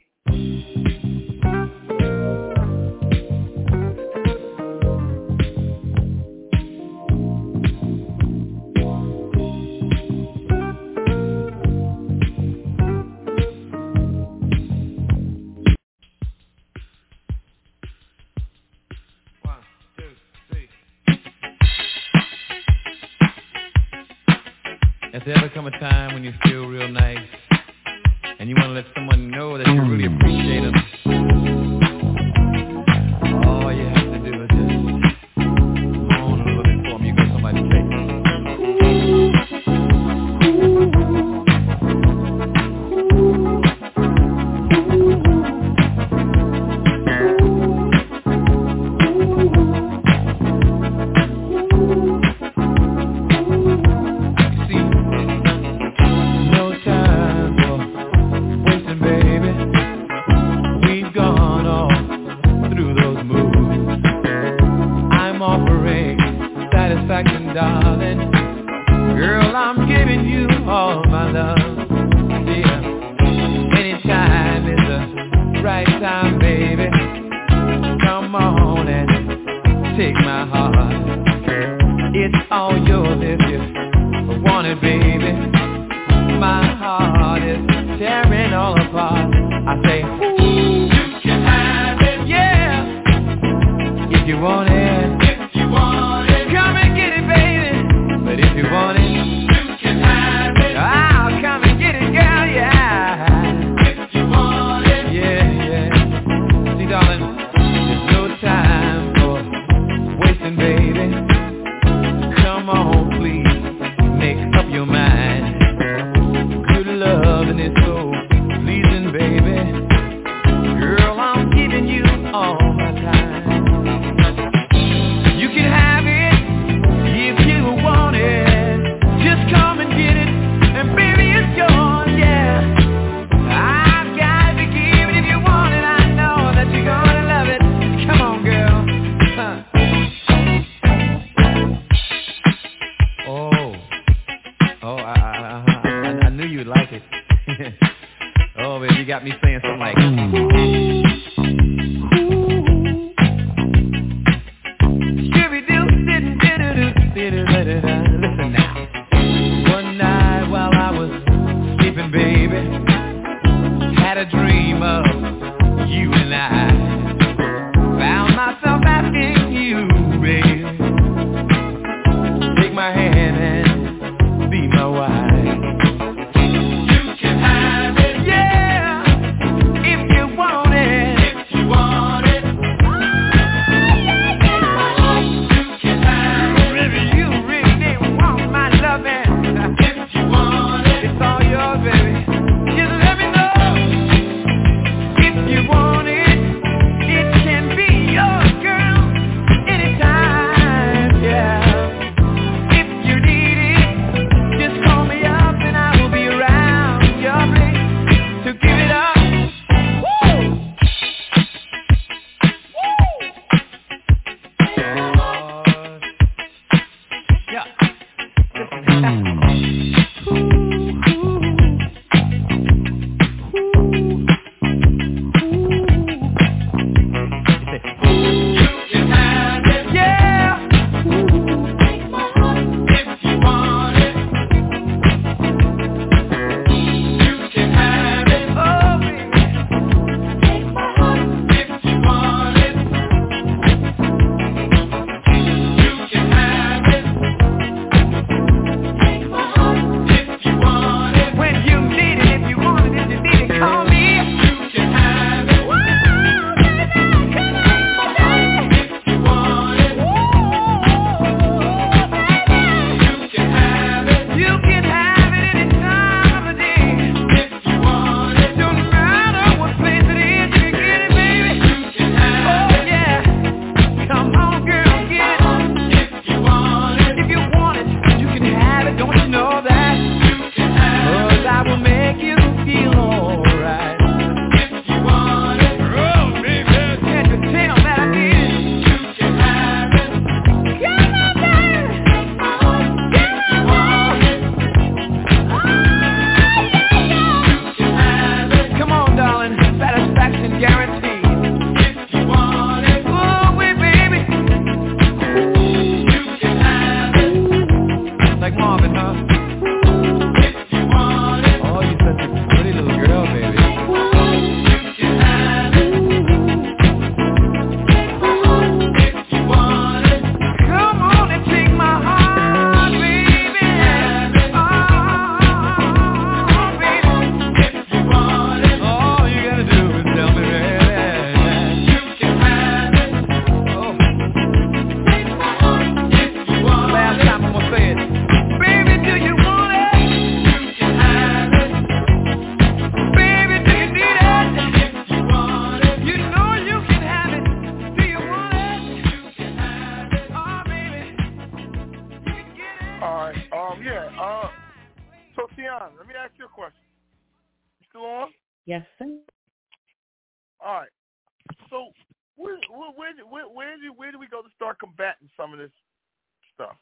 summertime when you feel real nice and you want to let someone know that you really appreciate them. All you have to do is just moan a little bit for them. You got somebody to take. Darling, girl, I'm giving you all my love. Yeah, anytime is the right time, baby. Come on and take my heart. It's all yours if you want it, baby. My heart is tearing all apart. I say, you can have it, yeah, if you want it. If you want it, come and get it, baby. But if you want it, you can have it. I'll come and get it, girl, yeah. If you want it, yeah, yeah. See, darling, there's no time for wasting, baby. Come on, please, make up your mind. Good loving is so pleasing, baby. Girl, I'm giving you all my time. You can have it if you want it. Just come and get it, and baby, it's yours, yeah. I've got to give it if you want it. I know that you're gonna love it. Come on, girl. Huh. Oh, oh, I, I, I, I knew you'd like it. Oh, baby, you got me saying something like, listen now. One night while I was sleeping, baby, had a dream of you and I. Found myself asking you, baby, take my hand and be my wife. You can have it, yeah, if you want it. If you want it. You can have it. Baby, you really want my loving. If you want it, it's all yours, baby. Just let me know. If you want it, it can be yours, girl, anytime, yeah. If you need it, just call me up and I will be around your place to give it up. Woo! Yeah. You can have it, yeah. Take my heart if you want it. You can have it, oh baby. Take my heart if you want it. You can have it. Take my heart if you want it. When you need it, if you want it, if you need it, call me. You can have it. Woo, baby, come on, baby. If you want it. Woo, baby. You can have it. You can have it any time of the day. If you want it. Don't matter what place it is, you can get it, baby. You can have it. Oh, yeah. Come on, girl, get it. If you want it. If you want it, you can have it. Don't you know that? You can have it. 'Cause I will make you feel alright. If you want it. Oh, baby. Can't you tell that I need it? You can have it. Come on, baby. If you want it. Oh, yeah, yeah. You can have it. Come on, darling. Satisfaction guaranteed. If you want it. Oh, wait, baby. You can have it. Like Marvin, huh? If you want it. Oh, you're such a pretty little girl, baby. You can have it. If you want it. Come on and take my heart, baby. Oh, Yes, sir. All right. So where where where where, where do where do we go to start combating some of this stuff?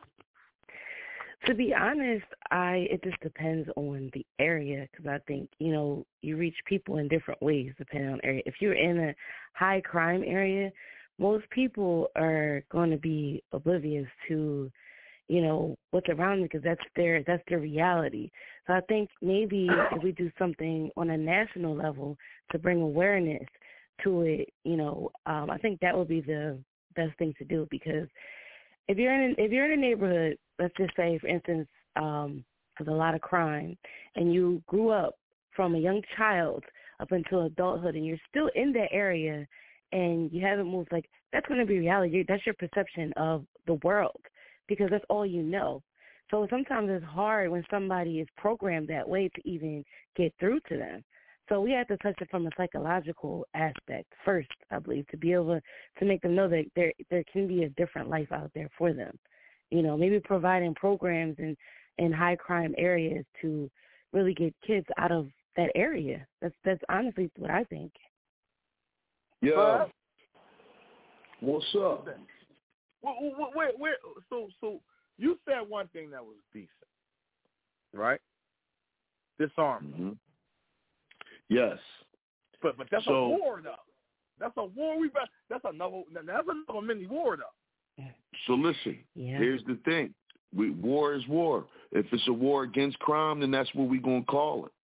To be honest, I it just depends on the area because I think, you know, you reach people in different ways depending on the area. If you're in a high crime area, most people are going to be oblivious to, you know, what's around them because that's their that's their reality. So I think maybe if we do something on a national level to bring awareness to it, you know, um, I think that would be the best thing to do because if you're in if you're in a neighborhood, let's just say, for instance, um, there's a lot of crime, and you grew up from a young child up until adulthood, and you're still in that area, and you haven't moved, like, that's going to be reality. That's your perception of the world because that's all you know. So sometimes it's hard when somebody is programmed that way to even get through to them. So we have to touch it from a psychological aspect first, I believe, to be able to make them know that there there can be a different life out there for them. You know, maybe providing programs in, in high crime areas to really get kids out of that area. That's that's honestly what I think. Yeah. What's up? Where, where, where, so so you said one thing that was decent, right? Disarmament. Mm-hmm. Yes. But but that's so, a war though. That's a war. We that's another that's another mini war though. So listen, yeah. Here's the thing. We, war is war. If it's a war against crime, then that's what we're going to call it.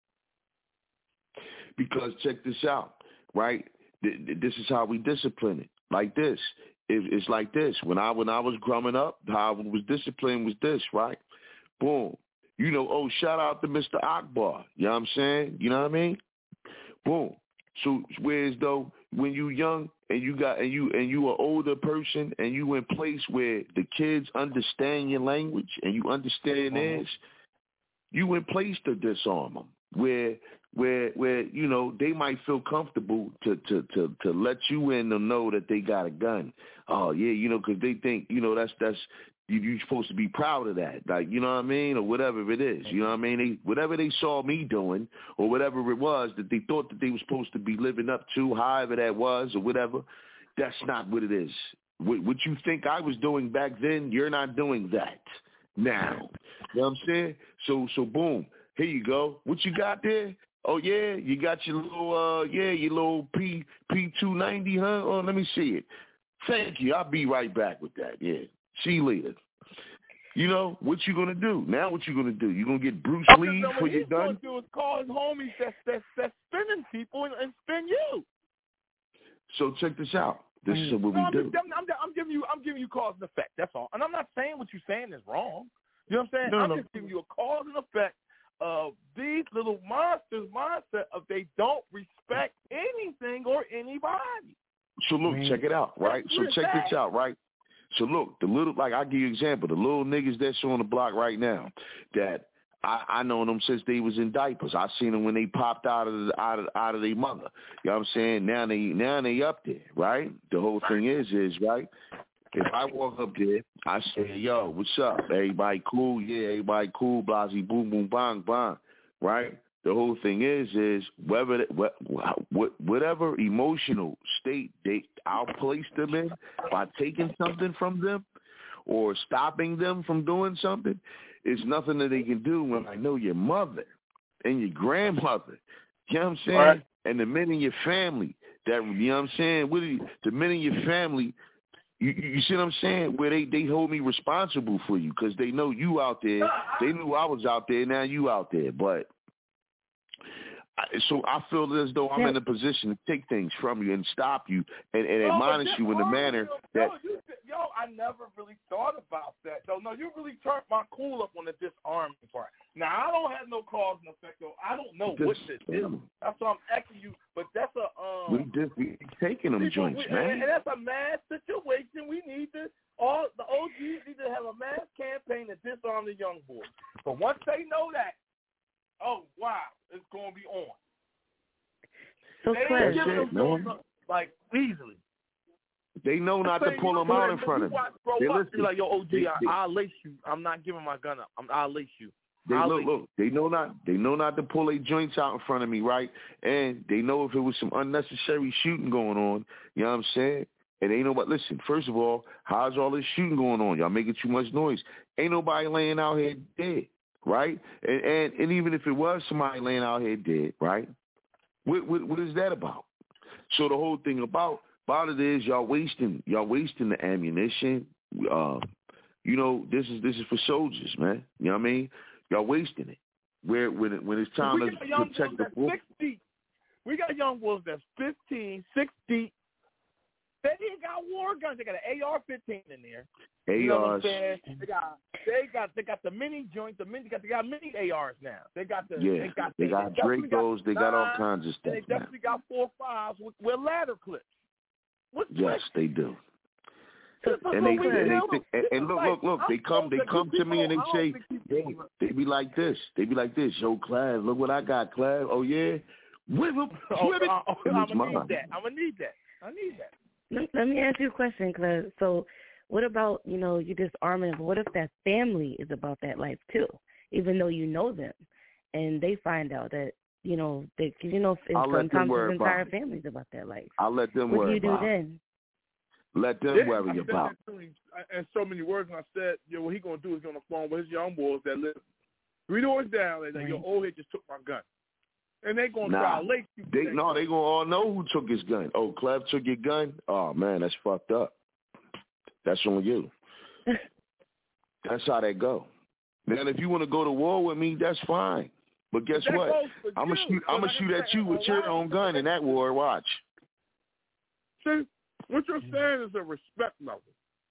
Because check this out, right? This is how we discipline it. Like this. It's like this. When I when I was growing up, how I was disciplined was this, right? Boom. You know, oh, shout out to Mister Akbar. You know what I'm saying? You know what I mean? Boom. So whereas though when you young and you got and you and you an older person and you in place where the kids understand your language and you understand uh-huh. theirs, you in place to disarm them. Where where where you know they might feel comfortable to to to to let you in to know that they got a gun. Oh yeah, you know, because they think you know that's that's. You're supposed to be proud of that, like, you know what I mean, or whatever it is, you know what I mean? They, whatever they saw me doing or whatever it was that they thought that they were supposed to be living up to, however that was or whatever, that's not what it is. What, what you think I was doing back then, you're not doing that now. You know what I'm saying? So, so boom, here you go. What you got there? Oh, yeah, you got your little, uh, yeah, your little P, P two ninety, huh? Oh, let me see it. Thank you. I'll be right back with that, yeah. See you later. You know, what you going to do? Now what you going to do? You going to get Bruce I'm Lee for your gun? What he's going to do is call his homies that's, that's, that's spinning people and, and spin you. So check this out. This is what no, we I'm do. Just, I'm, I'm, I'm, giving you, I'm giving you cause and effect. That's all. And I'm not saying what you're saying is wrong. You know what I'm saying? No, I'm no. just giving you a cause and effect of these little monsters' mindset of they don't respect anything or anybody. So look, right. check it out, right? That's so check bad. this out, right? So look, the little, like I'll give you an example, the little niggas that's on the block right now that I, I know them since they was in diapers. I seen them when they popped out of the, out of out of their mother. You know what I'm saying? Now they now they up there, right? The whole thing is is right. If I walk up there, I say, "Yo, what's up? Everybody cool? Yeah, everybody cool? Blasey, boom, boom, bang, bang." Right? The whole thing is is whether what, what whatever emotional state they I'll place them in by taking something from them or stopping them from doing something, it's nothing that they can do when I know your mother and your grandmother. You know what I'm saying? Right. And the men in your family that you know what I'm saying? What you, the men in your family. You, you see what I'm saying? Where they, they hold me responsible for you because they know you out there. They knew I was out there. Now you out there, but. So I feel as though I'm yeah. in a position to take things from you and stop you and, and no, admonish you in a manner yo, that... Yo, you, yo, I never really thought about that. So, no, you really turned my cool up on the disarming part. Now, I don't have no cause and effect, though. I don't know this, what this is. That's why I'm asking you. But that's a... Um, we just we taking them people, joints, we, man. And, and that's a mass situation. We need to... All the O Gs need to have a mass campaign to disarm the young boys. But once they know that, oh, wow, it's going to be on. So they clear. ain't giving them those, like, easily. They know not to pull them out in front of you. They listen. You're like, yo, O G, they, I, they, I'll lace you. I'm not giving my gun up. I'm, I'll lace you. They Holly. look, look. They know not. They know not to pull their joints out in front of me, right? And they know if it was some unnecessary shooting going on. You know what I'm saying? And ain't nobody. Listen. First of all, how's all this shooting going on? Y'all making too much noise. Ain't nobody laying out here dead, right? And and, and even if it was somebody laying out here dead, right? What, what what is that about? So the whole thing about about it is y'all wasting y'all wasting the ammunition. Uh, you know, this is this is for soldiers, man. You know what I mean? Y'all wasting it. Where when it, when it's time we to got young protect the that's book. six deep. We got young wolves that's fifteen, six deep. They ain't got war guns. They got an A R fifteen in there. A Rs. You know what I'm saying? They got they got they got the mini joint. The mini got they got mini A Rs now. They got the Yeah, they got they the, got they Dracos. They got all nine, kinds of stuff. And they definitely got four fives with, with ladder clips. What's Yes, they do. This is And what they, we and, do. they and, and look, look, look. They come, they come to me and they say, yo, they be like this. They be like this. Yo, Clive, look what I got, Clive. Oh yeah, whip it, oh, whip it. uh, oh, And I'm it's gonna mine. need that. I'm gonna need that. I need that. Let, let me ask you a question, Claire. So what about, you know, you disarming them? What if that family is about that life too, even though you know them, and they find out that, you know, they, cause you know, I'll let them sometimes worry there's entire about it. families about that life. I'll let them What worry do you do about it. then? Let them Yeah, I worry said about. that to him in so many words, and I said, yo, what he gonna do is gonna phone with his young boys that live three doors down, and like, yo, old head just took my gun, and they gonna Nah, try to lace you. they no, they gonna all know who took his gun. Oh, Clev took your gun. Oh man, that's fucked up. That's on you. That's how that go. Now, if you want to go to war with me, that's fine. But guess That what? goes for I'm gonna you. shoot. I'm So gonna like shoot I at said, you with a your lot own of- gun in that war. Watch. See, what you're saying is a respect level.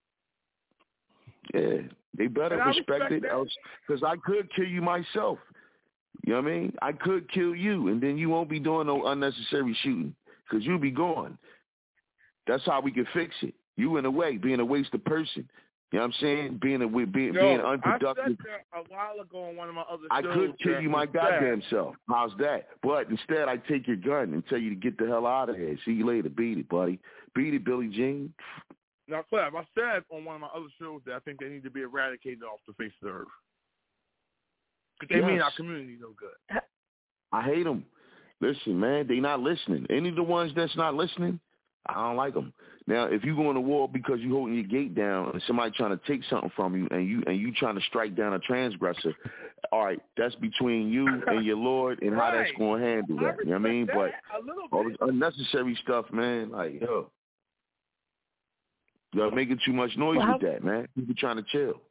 Yeah, they better And I respect, respect it, that. else because I could kill you myself. You know what I mean? I could kill you, and then you won't be doing no unnecessary shooting because you'll be gone. That's how we can fix it. You in a way being a wasted person. You know what I'm saying? Being a being, Yo, being I unproductive. said that a while ago on one of my other I shows. could kill that you my instead- goddamn self. How's that? But instead, I take your gun and tell you to get the hell out of here. See you later. Beat it, buddy. Beat it, Billie Jean. Now, Clive, I said on one of my other shows that I think they need to be eradicated off the face of the earth. Because they Yes. mean our community no good. I hate them. Listen, man, they not listening. Any of the ones that's not listening, I don't like them. Now, if you go to war because you holding your gate down and somebody trying to take something from you and you and you trying to strike down a transgressor, all right, that's between you and your Lord and how that's Right. going to handle that. You know what I mean? That, But a little all bit. this unnecessary stuff, man, like, yo, y'all making too much noise Well, how- with that, man. People trying to chill.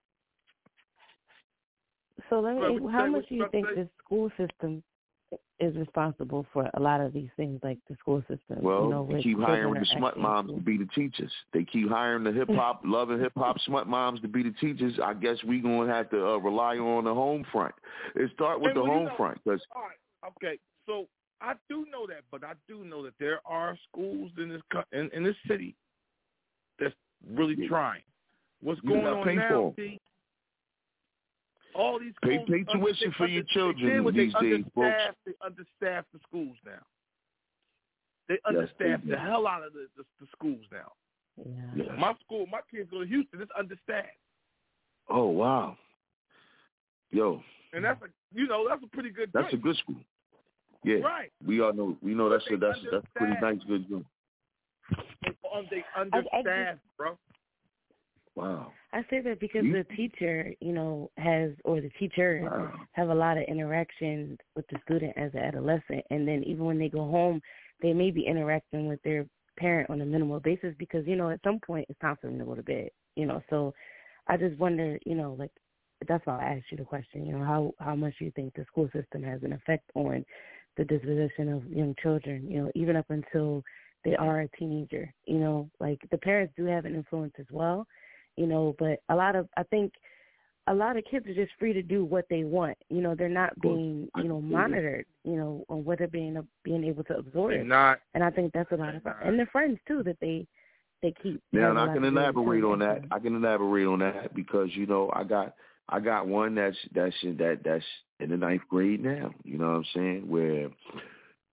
So let Well, me. we How say much what do you you think say. the school system is responsible for a lot of these things, like the school system? Well, you know, they with keep hiring children the are smut acting moms school. to be the teachers. They keep hiring the hip hop, loving hip hop smut moms to be the teachers. I guess we gonna have to uh, rely on the home front. It start with And the well, you home know- front, because All right. Okay. So I do know that, but I do know that there are schools in this co- in, in this city that's really trying. What's You going gotta on pay now? for 'em. See, all these Pay- schools pay tuition they for your under- children they did what these they days, folks. understaff, They understaff the schools now. They Yes, they understaff do. the hell out of the, the, the schools now. Yeah. Yes. My school, my kids go to Houston. It's understaffed, Oh wow, yo, and that's a you know that's a pretty good. that's a joint. good school. Yeah, Right. we all know. We know that's a, But that's they that's a pretty understand. nice, good job. They, um, they I understaffed, bro. Wow. I say that because You- the teacher, you know, has or the teachers Wow. have a lot of interactions with the student as an adolescent, and then even when they go home, they may be interacting with their parent on a minimal basis because you know at some point it's time for them to go to bed. You know, so I just wonder, you know, like that's why I asked you the question. You know, how how much you think the school system has an effect on the disposition of young children? You know, even up until they are a teenager. You know, like the parents do have an influence as well. You know, but a lot of, I think a lot of kids are just free to do what they want. You know, they're not being, you know, monitored, you know, on what they're being, being able to absorb. They're not. And I think that's a lot of, and their friends too, that they, they keep. Now, has and a I lot can to do with elaborate too. on that. I can elaborate on that because you know I got I got one that's that's in, that that's in the ninth grade now. You know what I'm saying? Where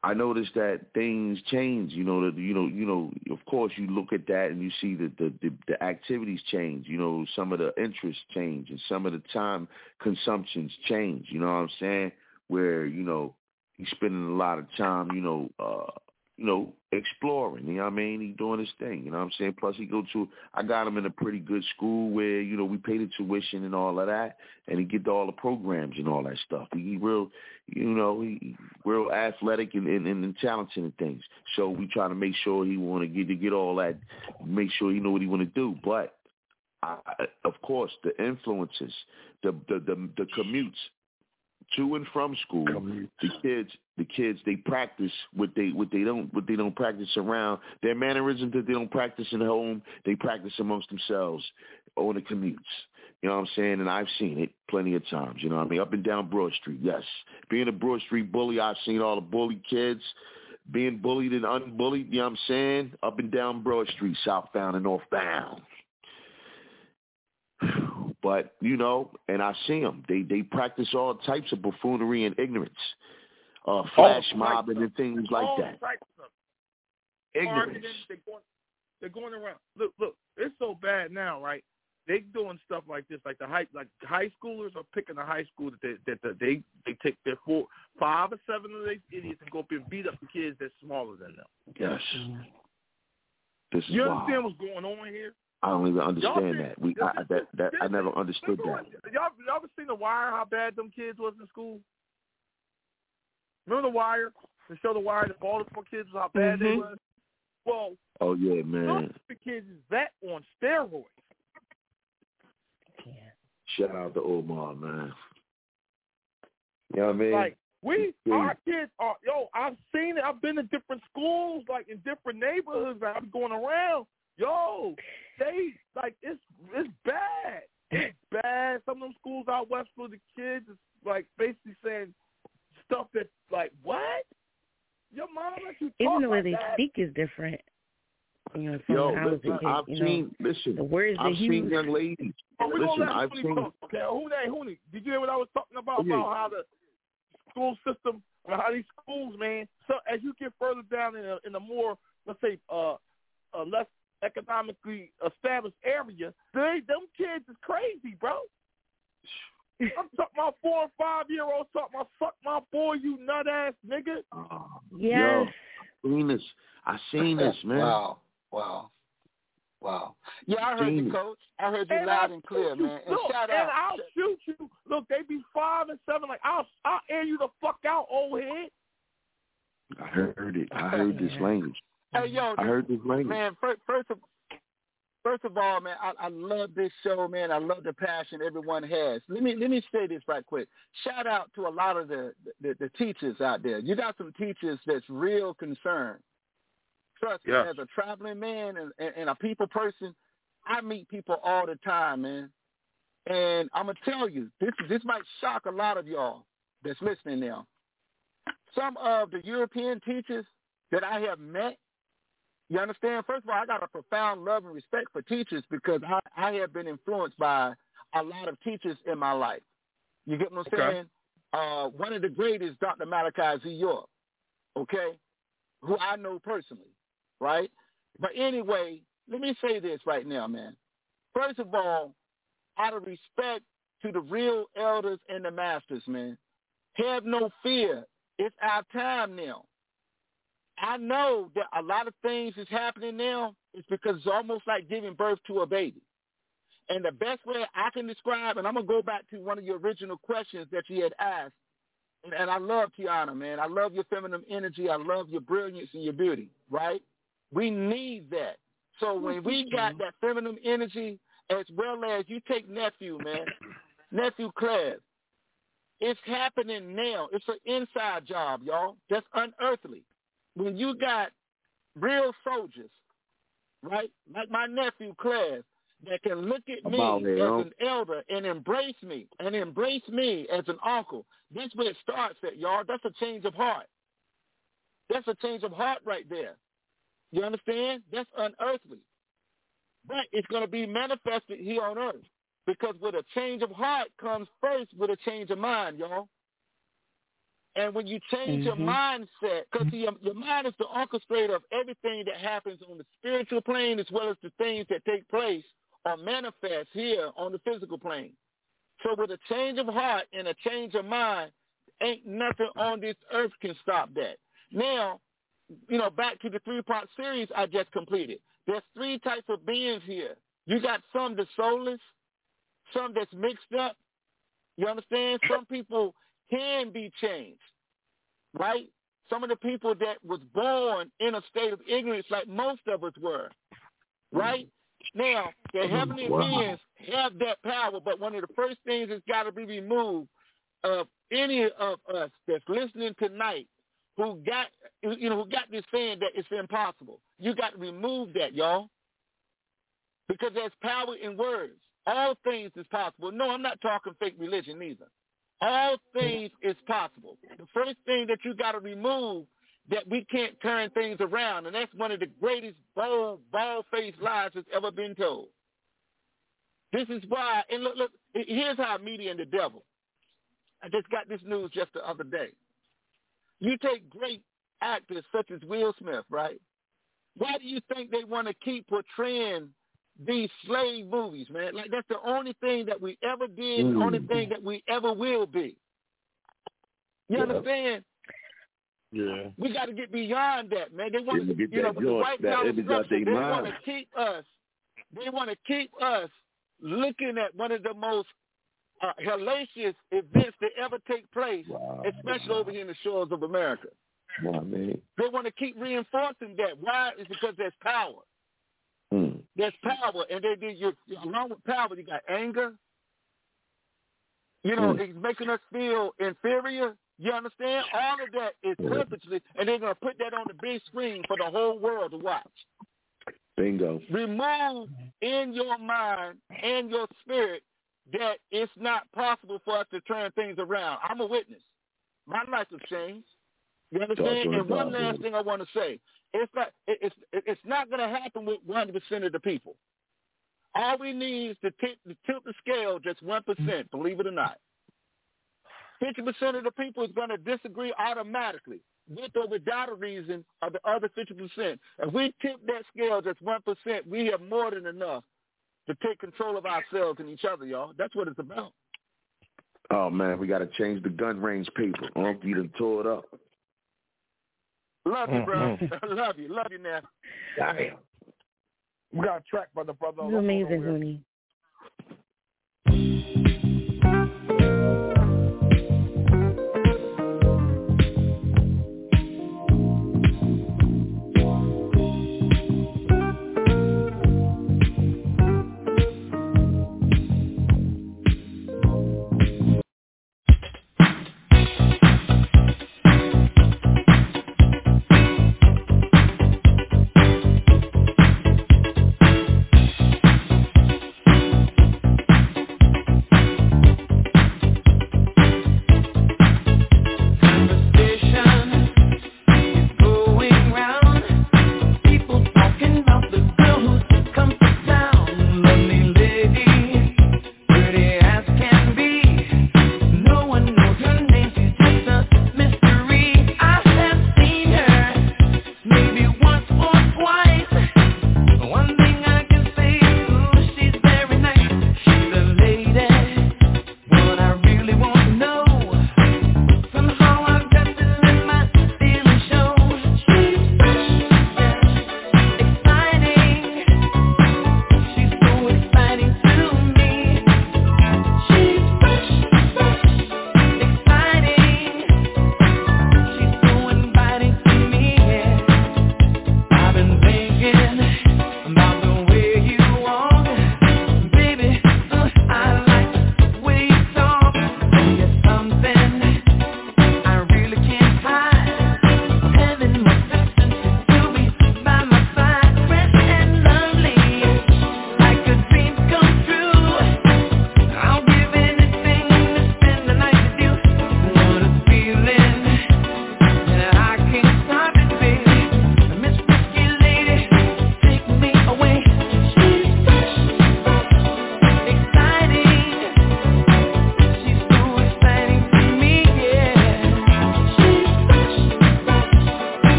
I noticed that things change. You know, that you know, you know. Of course, you look at that and you see that the, the the activities change. You know, some of the interests change and some of the time consumptions change. You know what I'm saying? Where you know he's spending a lot of time. You know, uh, you know, exploring. You know what I mean? He's doing his thing. You know what I'm saying? Plus, he go to. I got him in a pretty good school where you know we pay the tuition and all of that, and he get all the programs and all that stuff. He, he real. You know, he real athletic and, and, and talented and things. So we try to make sure he want to get to get all that, make sure he know what he want to do. But I, of course, the influences, the the the, the commutes to and from school, the kids, the kids, they practice what they what they don't what they don't practice around their mannerisms that they don't practice in home. They practice amongst themselves on the commutes. You know what I'm saying? And I've seen it plenty of times. You know what I mean? Up and down Broad Street, yes. Being a Broad Street bully, I've seen all the bully kids being bullied and unbullied. You know what I'm saying? Up and down Broad Street, southbound and northbound. But, you know, and I see them. They they practice all types of buffoonery and ignorance, uh, flash mobbing and things like all that. Ignorance. They're going, they're going around. Look, look, it's so bad now, right? They doing stuff like this, like the high, like high schoolers are picking a high school that they that, that they they take their four, five or seven of these idiots and go up and beat up the kids that's smaller than them. Yes. This is You wild. understand what's going on here? I don't even understand Y'all that. We I, that that I never understood that. Y'all, y'all ever seen The Wire? How bad them kids was in school? Remember The Wire? The show The Wire, the Baltimore kids, how bad Mm-hmm. they was. Well, oh yeah, man. those kids is that on steroids. Shout out to Omar, man. You know what I mean? Like we, Yeah. our kids are. Yo, I've seen it. I've been to different schools, like in different neighborhoods. I've been going around. Yo, they like it's it's bad. It's bad. Some of them schools out west for the kids is like basically saying stuff that like what? Your mom let you talk Even the way like they that? speak is different. You know, from Yo, when I was listen, a kid, I've you know, seen. Listen, the words I've they seen use. young ladies. Oh, we Listen, gonna let I've Hooney seen. talk. Okay, Hooney, Hooney, did you hear what I was talking about Oh, yeah. about how the school system, how these schools, man? So as you get further down in a, in a more, let's say, uh, a less economically established area, they them kids is crazy, bro. I'm talking about four and five year olds talking about fuck my boy, you nut ass nigga. Oh, Yes. Yo, seen this. I seen this, man. Wow, wow, wow. Yeah, I heard Seen you, it. Coach. I heard you And loud I'll and clear, shoot you. man. And Look, shout and out. I'll shoot you. Look, they be five and seven. Like I'll, I'll air you the fuck out, old head. I heard it. I heard this language. Hey, yo, I heard this language. man. First, first of first of all, man, I, I love this show, man. I love the passion everyone has. Let me let me say this right quick. Shout out to a lot of the the, the teachers out there. You got some teachers that's real concerned. Trust me, Yes. as a traveling man and, and, and a people person, I meet people all the time, man. And I'm gonna tell you, this this might shock a lot of y'all that's listening now. Some of the European teachers that I have met, you understand? First of all, I got a profound love and respect for teachers because I, I have been influenced by a lot of teachers in my life. You get what I'm Okay. saying? Uh, one of the greatest, Doctor Malachi Z. York, okay, who I know personally, right? But anyway, let me say this right now, man. First of all, out of respect to the real elders and the masters, man, have no fear. It's our time now. I know that a lot of things is happening now. It's because it's almost like giving birth to a baby. And the best way I can describe, and I'm going to go back to one of your original questions that you had asked, and, and I love Tiana, man. I love your feminine energy. I love your brilliance and your beauty, right? We need that. So when we got that feminine energy, as well as you take nephew, man, nephew Claire, it's happening now. It's an inside job, y'all. That's unearthly. When you got real soldiers, right, like my nephew Claire, that can look at me About it, as yo. an elder and embrace me, and embrace me as an uncle, that's where it starts at, y'all. That's a change of heart. That's a change of heart right there. You understand? That's unearthly. But it's going to be manifested here on earth. Because with a change of heart comes first with a change of mind, y'all. And when you change mm-hmm. your mindset, because your, your mind is the orchestrator of everything that happens on the spiritual plane as well as the things that take place or manifest here on the physical plane. So with a change of heart and a change of mind, ain't nothing on this earth can stop that. Now, you know, back to the three-part series I just completed. There's three types of beings here. You got some that's soulless, some that's mixed up. You understand? Some people can be changed, right? Some of the people that was born in a state of ignorance like most of us were, right? Now, the heavenly wow. beings have that power, but one of the first things that's got to be removed of any of us that's listening tonight who got, you know, who got this saying that it's impossible. You got to remove that, y'all, because there's power in words. All things is possible. No, I'm not talking fake religion either. All things is possible. The first thing that you got to remove that we can't turn things around, and that's one of the greatest bold, bald-faced lies that's ever been told. This is why, and look, look, here's how media and the devil. I just got this news just the other day. You take great actors such as Will Smith, right? Why do you think they want to keep portraying these slave movies, man? Like, that's the only thing that we ever did, mm. the only thing that we ever will be. You yeah. understand? Yeah. We got to get beyond that, man. They want to, you know, with the white power structure, they want to keep us, they want to keep us looking at one of the most uh, hellacious events that ever take place, wow. especially wow. over here in the shores of America. Wow, man. They want to keep reinforcing that. Why? It's because there's power. Mm. There's power, and they did. You along with power, you got anger. You know, mm. it's making us feel inferior. You understand? All of that is purposely, and they're going to put that on the big screen for the whole world to watch. Bingo. Remove in your mind and your spirit that it's not possible for us to turn things around. I'm a witness. My life has changed. You understand? And one last thing I want to say. It's not, it's, it's not going to happen with one hundred percent of the people. All we need is to, t- to tilt the scale just one percent, believe it or not. fifty percent of the people is going to disagree automatically, with or without a reason, of the other fifty percent. If we tip that scale just one percent, we have more than enough to take control of ourselves and each other, y'all. That's what it's about. Oh, man, we got to change the gun range paper. Oh, you done tore it up. Love you, bro. Mm-hmm. Love you. Love you, now. Damn. We got a track, brother, brother. You're amazing, Looney.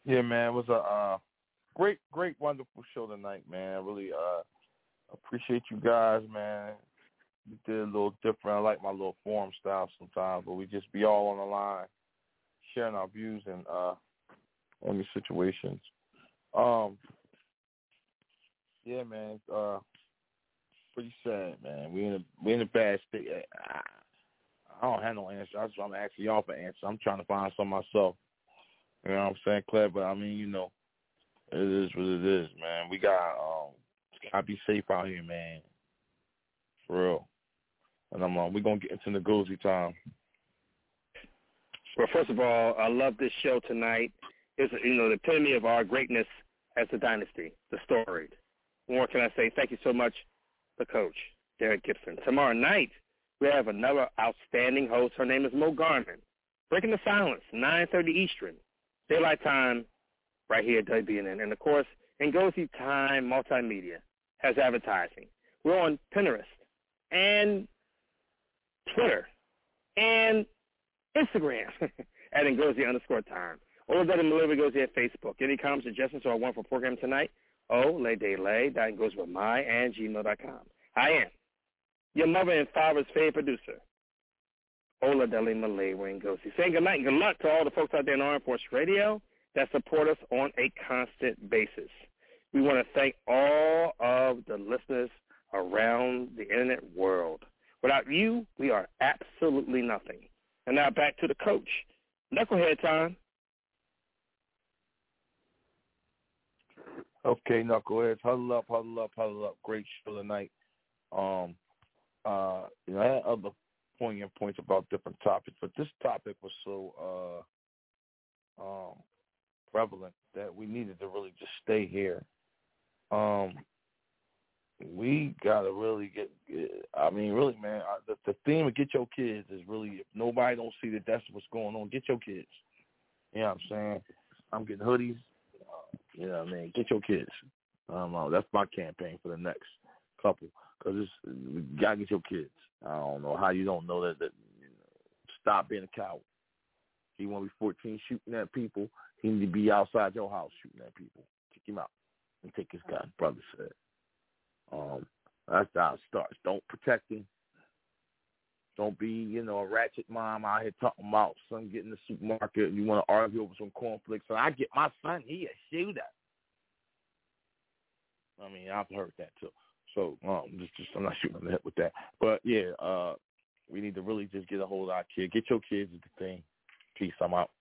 Yeah, man, it was a uh, great, great, wonderful show tonight, man. I really uh, appreciate you guys, man. We did a little different. I like my little forum style sometimes, but we just be all on the line, sharing our views and uh, on these situations. Um, yeah, man, uh, pretty sad, man. We in a we in a bad state. I, I don't have no answer. I just, I'm asking y'all for answers. I'm trying to find some myself. You know what I'm saying, Claire? But I mean, you know, it is what it is, man. We got um, gotta be safe out here, man. For real. And I'm uh, we're gonna get into Ngozi time. Well, first of all, I love this show tonight. It's, you know, the epitome of our greatness as a dynasty, the storied. What more can I say? Thank you so much, the coach, Derek Gibson. Tomorrow night, we have another outstanding host. Her name is Mo Garman. Breaking the Silence, nine thirty Eastern, daylight time, right here at W B N N. And, of course, Ngozi Time Multimedia has advertising. We're on Pinterest and Twitter and Instagram at Ngozi underscore time. Or that in Malivia Ngozi at Facebook. Any comments, suggestions, or one for program tonight? Oh, lay day lay, that goes with my and gmail dot com. I am your mother and father's favorite producer, Ola Deli Malay Ngozi. Saying good night and good luck to all the folks out there in Armed Force Radio that support us on a constant basis. We want to thank all of the listeners around the internet world. Without you, we are absolutely nothing. And now back to the coach. Knucklehead time. Okay, Knuckleheads, huddle up, huddle up, huddle up. Great show tonight. Um, uh, you know, I had other poignant points about different topics, but this topic was so uh, um, prevalent that we needed to really just stay here. Um, we gotta really get. I mean, really, man. The, the theme of get your kids is really, if nobody don't see that that's what's going on, get your kids. You know what I'm saying? I'm getting hoodies. Uh, you know what I mean? Get your kids. Um, uh, that's my campaign for the next couple, because it's we gotta get your kids. I don't know how you don't know that. that you know, stop being a coward. He want to be fourteen shooting at people. He need to be outside your house shooting at people. Kick him out and take his gun. Brother said. Um, that's how it starts. Don't protect him. Don't be, you know, a ratchet mom out here talking about son getting in the supermarket and you want to argue over some cornflakes. So I get my son, he a shooter. I mean, I've heard that too. So um, just, just I'm not shooting on the head with that. But yeah, uh, we need to really just get a hold of our kid. Get your kids is the thing. Peace. I'm out.